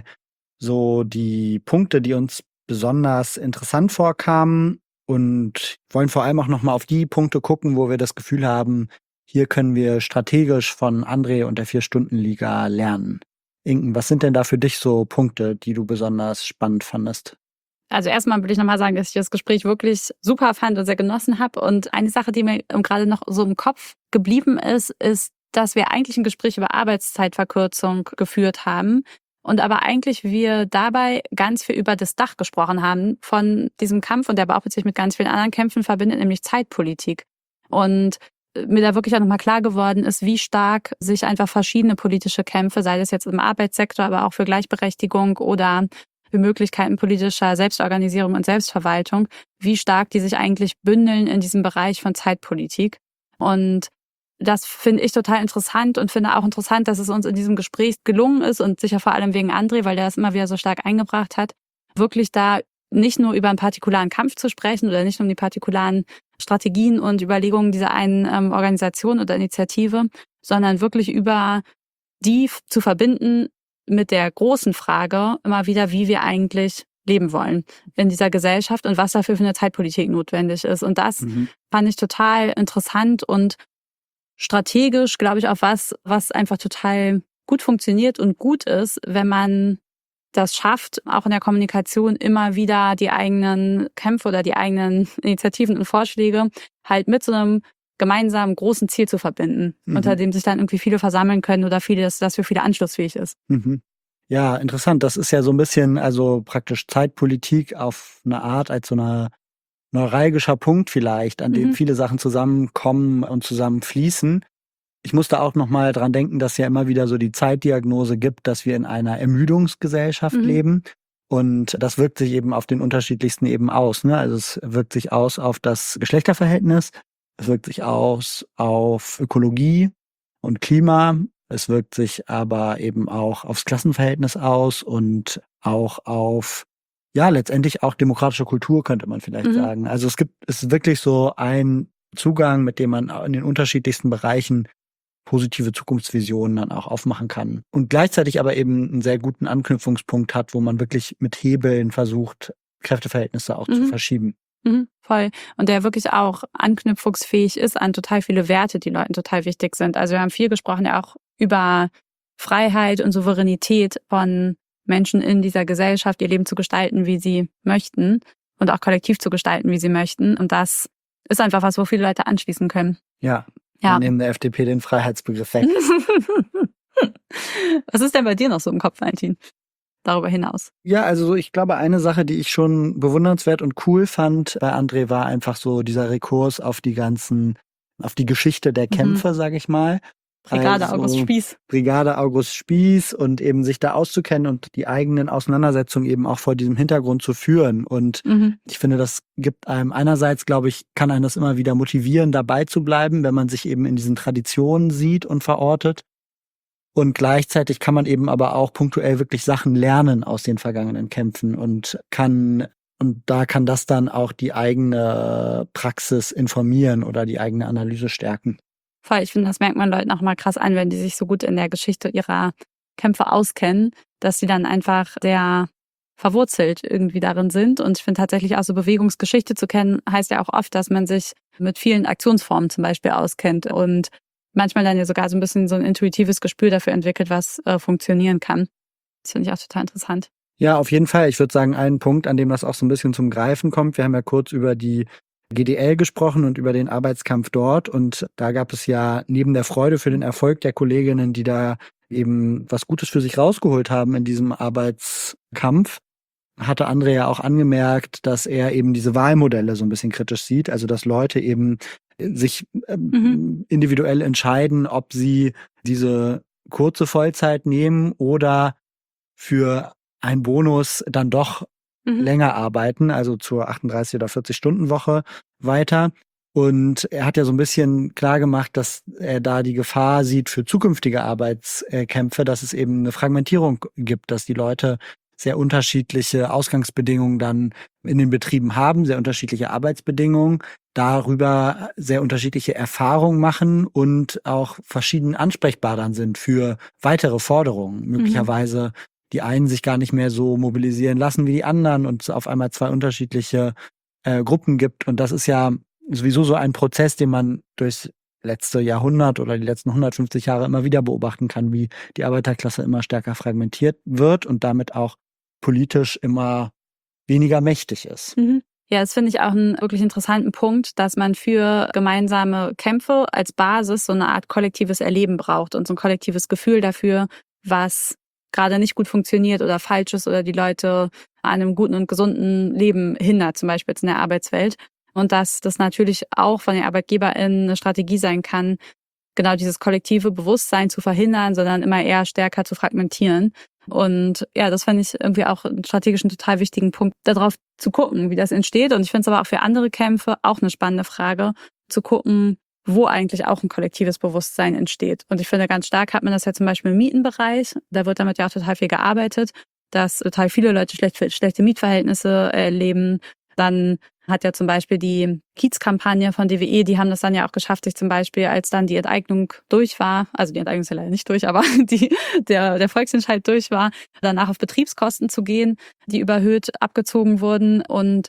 so die Punkte, die uns besonders interessant vorkamen und wollen vor allem auch nochmal auf die Punkte gucken, wo wir das Gefühl haben, hier können wir strategisch von André und der Vier-Stunden-Liga lernen. Inken, was sind denn da für dich so Punkte, die du besonders spannend fandest? Also erstmal würde ich nochmal sagen, dass ich das Gespräch wirklich super fand und sehr genossen habe. Und eine Sache, die mir gerade noch so im Kopf geblieben ist, ist, dass wir eigentlich ein Gespräch über Arbeitszeitverkürzung geführt haben und aber eigentlich wir dabei ganz viel über das Dach gesprochen haben von diesem Kampf und der aber auch sich mit ganz vielen anderen Kämpfen verbindet, nämlich Zeitpolitik. Und mir da wirklich auch nochmal klar geworden ist, wie stark sich einfach verschiedene politische Kämpfe, sei das jetzt im Arbeitssektor, aber auch für Gleichberechtigung oder für Möglichkeiten politischer Selbstorganisierung und Selbstverwaltung, wie stark die sich eigentlich bündeln in diesem Bereich von Zeitpolitik. Und das finde ich total interessant und finde auch interessant, dass es uns in diesem Gespräch gelungen ist und sicher vor allem wegen André, weil der es immer wieder so stark eingebracht hat, wirklich da nicht nur über einen partikularen Kampf zu sprechen oder nicht nur um die partikularen Strategien und Überlegungen dieser einen ähm, Organisation oder Initiative, sondern wirklich über die zu verbinden mit der großen Frage immer wieder, wie wir eigentlich leben wollen in dieser Gesellschaft und was dafür für eine Zeitpolitik notwendig ist. Und das mhm. fand ich total interessant und strategisch, glaube ich, auch was, was einfach total gut funktioniert und gut ist, wenn man das schafft, auch in der Kommunikation immer wieder die eigenen Kämpfe oder die eigenen Initiativen und Vorschläge halt mit so einem gemeinsamen großen Ziel zu verbinden, mhm. unter dem sich dann irgendwie viele versammeln können oder viele, dass das für viele anschlussfähig ist. Mhm. Ja, interessant. Das ist ja so ein bisschen, also praktisch Zeitpolitik auf eine Art als so eine neuralgischer Punkt vielleicht, an dem mhm. viele Sachen zusammenkommen und zusammenfließen. Ich musste auch noch mal dran denken, dass ja immer wieder so die Zeitdiagnose gibt, dass wir in einer Ermüdungsgesellschaft mhm. leben. Und das wirkt sich eben auf den unterschiedlichsten eben aus. Ne? Also es wirkt sich aus auf das Geschlechterverhältnis, es wirkt sich aus auf Ökologie und Klima, es wirkt sich aber eben auch aufs Klassenverhältnis aus und auch auf, ja, letztendlich auch demokratische Kultur, könnte man vielleicht mhm. sagen. Also es gibt, es ist wirklich so ein Zugang, mit dem man in den unterschiedlichsten Bereichen positive Zukunftsvisionen dann auch aufmachen kann. Und gleichzeitig aber eben einen sehr guten Anknüpfungspunkt hat, wo man wirklich mit Hebeln versucht, Kräfteverhältnisse auch mhm. zu verschieben. Mhm, voll. Und der wirklich auch anknüpfungsfähig ist an total viele Werte, die Leuten total wichtig sind. Also wir haben viel gesprochen ja auch über Freiheit und Souveränität von Menschen in dieser Gesellschaft, ihr Leben zu gestalten, wie sie möchten und auch kollektiv zu gestalten, wie sie möchten. Und das ist einfach was, wo viele Leute anschließen können. Ja, ja. Wir nehmen der F D P den Freiheitsbegriff weg. Was ist denn bei dir noch so im Kopf, Valentin? Darüber hinaus. Ja, also ich glaube, eine Sache, die ich schon bewundernswert und cool fand bei André, war einfach so dieser Rekurs auf die ganzen, auf die Geschichte der Kämpfe, mhm. sage ich mal. Brigade also, August Spieß. Brigade August Spieß und eben sich da auszukennen und die eigenen Auseinandersetzungen eben auch vor diesem Hintergrund zu führen. Und mhm. ich finde, das gibt einem einerseits, glaube ich, kann einem das immer wieder motivieren, dabei zu bleiben, wenn man sich eben in diesen Traditionen sieht und verortet. Und gleichzeitig kann man eben aber auch punktuell wirklich Sachen lernen aus den vergangenen Kämpfen und kann, und da kann das dann auch die eigene Praxis informieren oder die eigene Analyse stärken. Voll, ich finde, das merkt man Leuten auch mal krass an, wenn die sich so gut in der Geschichte ihrer Kämpfe auskennen, dass sie dann einfach sehr verwurzelt irgendwie darin sind. Und ich finde tatsächlich auch so Bewegungsgeschichte zu kennen, heißt ja auch oft, dass man sich mit vielen Aktionsformen zum Beispiel auskennt und manchmal dann ja sogar so ein bisschen so ein intuitives Gespür dafür entwickelt, was äh, funktionieren kann. Das finde ich auch total interessant. Ja, auf jeden Fall. Ich würde sagen, ein Punkt, an dem das auch so ein bisschen zum Greifen kommt. Wir haben ja kurz über die G D L gesprochen und über den Arbeitskampf dort. Und da gab es ja neben der Freude für den Erfolg der Kolleginnen, die da eben was Gutes für sich rausgeholt haben in diesem Arbeitskampf, hatte André ja auch angemerkt, dass er eben diese Wahlmodelle so ein bisschen kritisch sieht. Also dass Leute eben sich ähm, mhm. individuell entscheiden, ob sie diese kurze Vollzeit nehmen oder für einen Bonus dann doch mhm. länger arbeiten, also zur achtunddreißig- oder vierzig-Stunden-Woche weiter. Und er hat ja so ein bisschen klar gemacht, dass er da die Gefahr sieht für zukünftige Arbeitskämpfe, dass es eben eine Fragmentierung gibt, dass die Leute sehr unterschiedliche Ausgangsbedingungen dann in den Betrieben haben, sehr unterschiedliche Arbeitsbedingungen, darüber sehr unterschiedliche Erfahrungen machen und auch verschieden ansprechbar dann sind für weitere Forderungen. Möglicherweise die einen sich gar nicht mehr so mobilisieren lassen wie die anderen und es auf einmal zwei unterschiedliche äh, Gruppen gibt. Und das ist ja sowieso so ein Prozess, den man durchs letzte Jahrhundert oder die letzten hundertfünfzig Jahre immer wieder beobachten kann, wie die Arbeiterklasse immer stärker fragmentiert wird und damit auch politisch immer weniger mächtig ist. Mhm. Ja, das finde ich auch einen wirklich interessanten Punkt, dass man für gemeinsame Kämpfe als Basis so eine Art kollektives Erleben braucht und so ein kollektives Gefühl dafür, was gerade nicht gut funktioniert oder falsch ist oder die Leute an einem guten und gesunden Leben hindert, zum Beispiel jetzt in der Arbeitswelt. Und dass das natürlich auch von den ArbeitgeberInnen eine Strategie sein kann, genau dieses kollektive Bewusstsein zu verhindern, sondern immer eher stärker zu fragmentieren. Und ja, das fand ich irgendwie auch einen strategischen, total wichtigen Punkt, darauf zu gucken, wie das entsteht. Und ich finde es aber auch für andere Kämpfe auch eine spannende Frage, zu gucken, wo eigentlich auch ein kollektives Bewusstsein entsteht. Und ich finde, ganz stark hat man das ja zum Beispiel im Mietenbereich. Da wird damit ja auch total viel gearbeitet, dass total viele Leute schlecht, schlechte Mietverhältnisse erleben. Dann hat ja zum Beispiel die Kiez-Kampagne von D W E, die haben das dann ja auch geschafft, sich zum Beispiel, als dann die Enteignung durch war, also die Enteignung ist ja leider nicht durch, aber die, der, der Volksentscheid durch war, danach auf Betriebskosten zu gehen, die überhöht abgezogen wurden. Und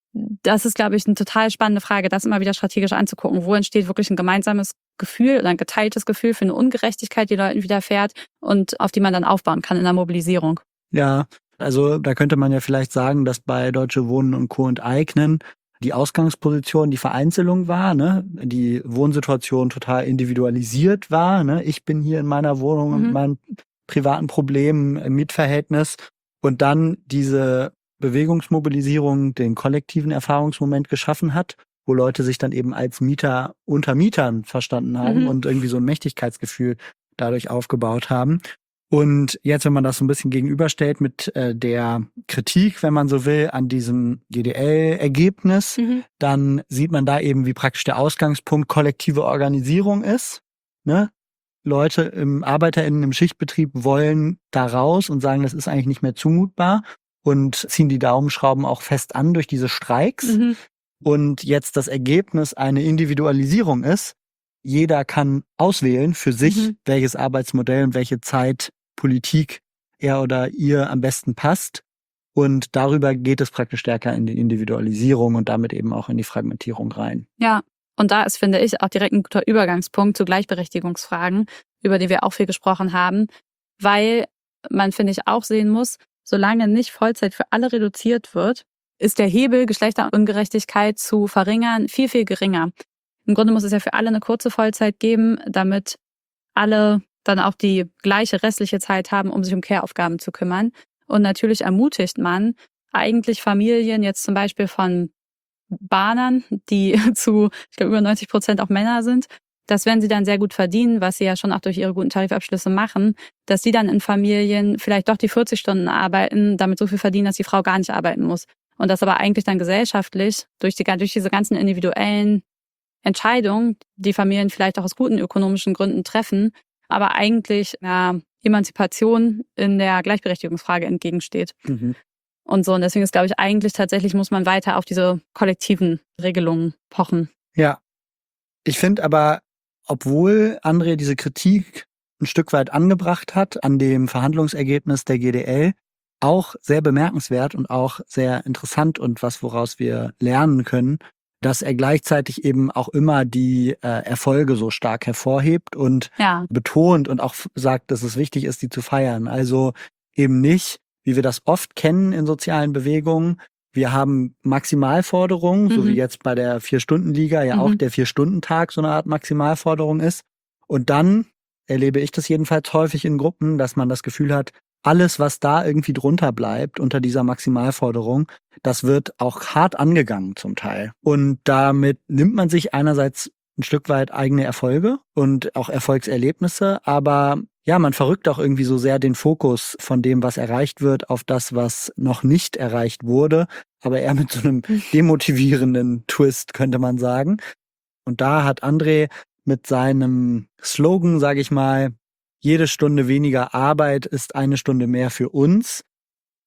das ist, glaube ich, eine total spannende Frage, das immer wieder strategisch anzugucken. Wo entsteht wirklich ein gemeinsames Gefühl oder ein geteiltes Gefühl für eine Ungerechtigkeit, die Leuten widerfährt und auf die man dann aufbauen kann in der Mobilisierung. Ja, also da könnte man ja vielleicht sagen, dass bei Deutsche Wohnen und Co. enteignen die Ausgangsposition die Vereinzelung war, ne? Die Wohnsituation total individualisiert war. Ne? Ich bin hier in meiner Wohnung Mhm. mit meinen privaten Problemen im Mietverhältnis und dann diese Bewegungsmobilisierung den kollektiven Erfahrungsmoment geschaffen hat, wo Leute sich dann eben als Mieter unter Mietern verstanden haben Mhm. und irgendwie so ein Mächtigkeitsgefühl dadurch aufgebaut haben. Und jetzt, wenn man das so ein bisschen gegenüberstellt mit äh, der Kritik, wenn man so will, an diesem G D L-Ergebnis, Mhm. dann sieht man da eben, wie praktisch der Ausgangspunkt kollektive Organisierung ist. Ne? Leute im ArbeiterInnen im Schichtbetrieb wollen da raus und sagen, das ist eigentlich nicht mehr zumutbar und ziehen die Daumenschrauben auch fest an durch diese Streiks. Mhm. Und jetzt das Ergebnis eine Individualisierung ist. Jeder kann auswählen für sich, Mhm. welches Arbeitsmodell und welche Zeit Politik er oder ihr am besten passt. Und darüber geht es praktisch stärker in die Individualisierung und damit eben auch in die Fragmentierung rein. Ja, und da ist, finde ich, auch direkt ein guter Übergangspunkt zu Gleichberechtigungsfragen, über die wir auch viel gesprochen haben, weil man, finde ich, auch sehen muss, solange nicht Vollzeit für alle reduziert wird, ist der Hebel, Geschlechterungerechtigkeit zu verringern, viel, viel geringer. Im Grunde muss es ja für alle eine kurze Vollzeit geben, damit alle dann auch die gleiche restliche Zeit haben, um sich um Care-Aufgaben zu kümmern. Und natürlich ermutigt man eigentlich Familien jetzt zum Beispiel von Bahnern, die zu, ich glaube, über neunzig Prozent auch Männer sind, dass wenn sie dann sehr gut verdienen, was sie ja schon auch durch ihre guten Tarifabschlüsse machen, dass sie dann in Familien vielleicht doch die vierzig Stunden arbeiten, damit so viel verdienen, dass die Frau gar nicht arbeiten muss. Und das aber eigentlich dann gesellschaftlich durch, die, durch diese ganzen individuellen Entscheidungen, die Familien vielleicht auch aus guten ökonomischen Gründen treffen, aber eigentlich einer Emanzipation in der Gleichberechtigungsfrage entgegensteht. Mhm. Und so, und deswegen ist, glaube ich, eigentlich tatsächlich muss man weiter auf diese kollektiven Regelungen pochen. Ja, ich finde aber, obwohl André diese Kritik ein Stück weit angebracht hat an dem Verhandlungsergebnis der G D L, auch sehr bemerkenswert und auch sehr interessant und was, woraus wir lernen können, dass er gleichzeitig eben auch immer die äh, Erfolge so stark hervorhebt und Ja. betont und auch sagt, dass es wichtig ist, die zu feiern. Also eben nicht, wie wir das oft kennen in sozialen Bewegungen, wir haben Maximalforderungen, so Mhm. wie jetzt bei der Vier-Stunden-Liga ja Mhm. auch der Vier-Stunden-Tag so eine Art Maximalforderung ist. Und dann erlebe ich das jedenfalls häufig in Gruppen, dass man das Gefühl hat, alles, was da irgendwie drunter bleibt, unter dieser Maximalforderung, das wird auch hart angegangen zum Teil. Und damit nimmt man sich einerseits ein Stück weit eigene Erfolge und auch Erfolgserlebnisse, aber ja, man verrückt auch irgendwie so sehr den Fokus von dem, was erreicht wird, auf das, was noch nicht erreicht wurde, aber eher mit so einem demotivierenden Twist, könnte man sagen. Und da hat André mit seinem Slogan, sage ich mal, jede Stunde weniger Arbeit ist eine Stunde mehr für uns,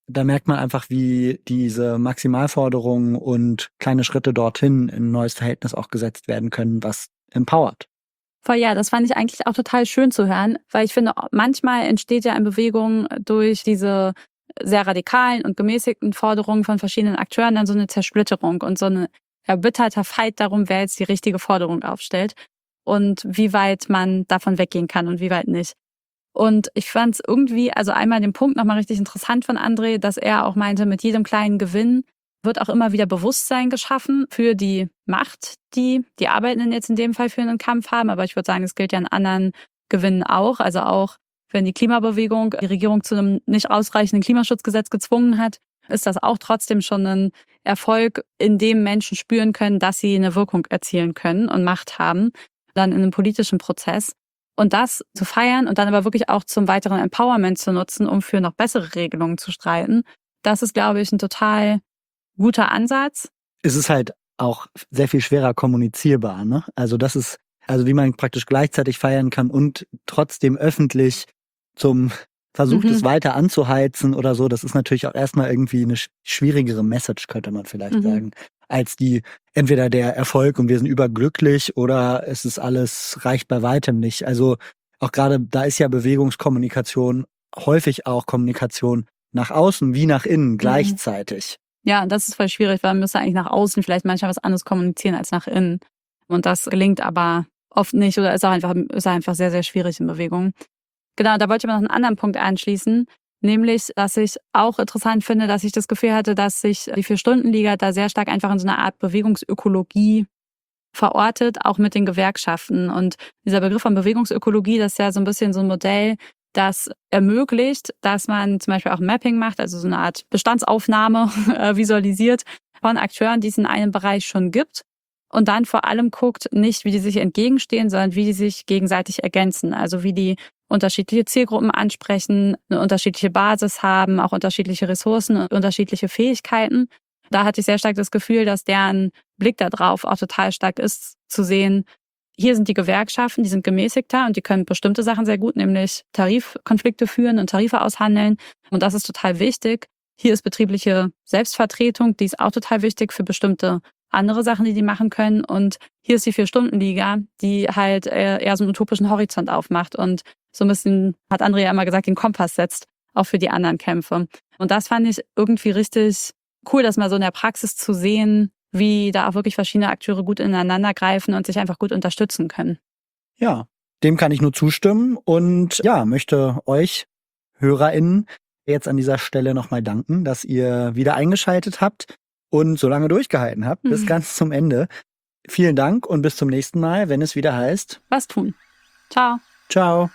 da merkt man einfach, wie diese Maximalforderungen und kleine Schritte dorthin in ein neues Verhältnis auch gesetzt werden können, was empowert. Voll, ja, das fand ich eigentlich auch total schön zu hören, weil ich finde, manchmal entsteht ja in Bewegung durch diese sehr radikalen und gemäßigten Forderungen von verschiedenen Akteuren dann so eine Zersplitterung und so ein erbitterter Fight darum, wer jetzt die richtige Forderung aufstellt und wie weit man davon weggehen kann und wie weit nicht. Und ich fand es irgendwie, also einmal den Punkt nochmal richtig interessant von André, dass er auch meinte, mit jedem kleinen Gewinn wird auch immer wieder Bewusstsein geschaffen für die Macht, die die Arbeitenden jetzt in dem Fall für einen Kampf haben. Aber ich würde sagen, es gilt ja in anderen Gewinnen auch. Also auch, wenn die Klimabewegung die Regierung zu einem nicht ausreichenden Klimaschutzgesetz gezwungen hat, ist das auch trotzdem schon ein Erfolg, in dem Menschen spüren können, dass sie eine Wirkung erzielen können und Macht haben, dann in einem politischen Prozess. Und das zu feiern und dann aber wirklich auch zum weiteren Empowerment zu nutzen, um für noch bessere Regelungen zu streiten, das ist, glaube ich, ein total guter Ansatz. Es ist halt auch sehr viel schwerer kommunizierbar, ne? Also das ist, also wie man praktisch gleichzeitig feiern kann und trotzdem öffentlich zum Versuch, Mhm. das weiter anzuheizen oder so, das ist natürlich auch erstmal irgendwie eine schwierigere Message, könnte man vielleicht Mhm. sagen, als die entweder der Erfolg und wir sind überglücklich oder es ist alles, reicht bei weitem nicht. Also auch gerade da ist ja Bewegungskommunikation häufig auch Kommunikation nach außen wie nach innen Mhm. gleichzeitig. Ja, das ist voll schwierig, weil man müsste eigentlich nach außen vielleicht manchmal was anderes kommunizieren als nach innen. Und das gelingt aber oft nicht oder ist auch einfach, ist einfach sehr, sehr schwierig in Bewegung. Genau, da wollte ich aber noch einen anderen Punkt anschließen, nämlich, dass ich auch interessant finde, dass ich das Gefühl hatte, dass sich die Vier-Stunden-Liga da sehr stark einfach in so einer Art Bewegungsökologie verortet, auch mit den Gewerkschaften. Und dieser Begriff von Bewegungsökologie, das ist ja so ein bisschen so ein Modell, das ermöglicht, dass man zum Beispiel auch ein Mapping macht, also so eine Art Bestandsaufnahme äh, visualisiert von Akteuren, die es in einem Bereich schon gibt. Und dann vor allem guckt nicht, wie die sich entgegenstehen, sondern wie die sich gegenseitig ergänzen. Also wie die unterschiedliche Zielgruppen ansprechen, eine unterschiedliche Basis haben, auch unterschiedliche Ressourcen und unterschiedliche Fähigkeiten. Da hatte ich sehr stark das Gefühl, dass deren Blick darauf auch total stark ist, zu sehen, hier sind die Gewerkschaften, die sind gemäßigter und die können bestimmte Sachen sehr gut, nämlich Tarifkonflikte führen und Tarife aushandeln. Und das ist total wichtig. Hier ist betriebliche Selbstvertretung, die ist auch total wichtig für bestimmte andere Sachen, die die machen können. Und hier ist die Vier-Stunden-Liga, die halt eher so einen utopischen Horizont aufmacht und so ein bisschen, hat André ja immer gesagt, den Kompass setzt, auch für die anderen Kämpfe. Und das fand ich irgendwie richtig cool, das mal so in der Praxis zu sehen, wie da auch wirklich verschiedene Akteure gut ineinander greifen und sich einfach gut unterstützen können. Ja, dem kann ich nur zustimmen und ja, möchte euch HörerInnen jetzt an dieser Stelle nochmal danken, dass ihr wieder eingeschaltet habt und so lange durchgehalten habt, bis Mhm. ganz zum Ende. Vielen Dank und bis zum nächsten Mal, wenn es wieder heißt. Was tun? Ciao. Ciao.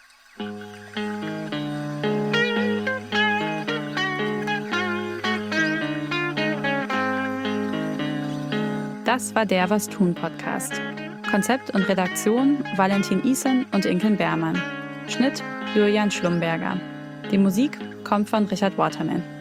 Das war der Was tun Podcast. Konzept und Redaktion Valentin Isen und Inken Beermann. Schnitt Julian Schlumberger. Die Musik kommt von Richard Waterman.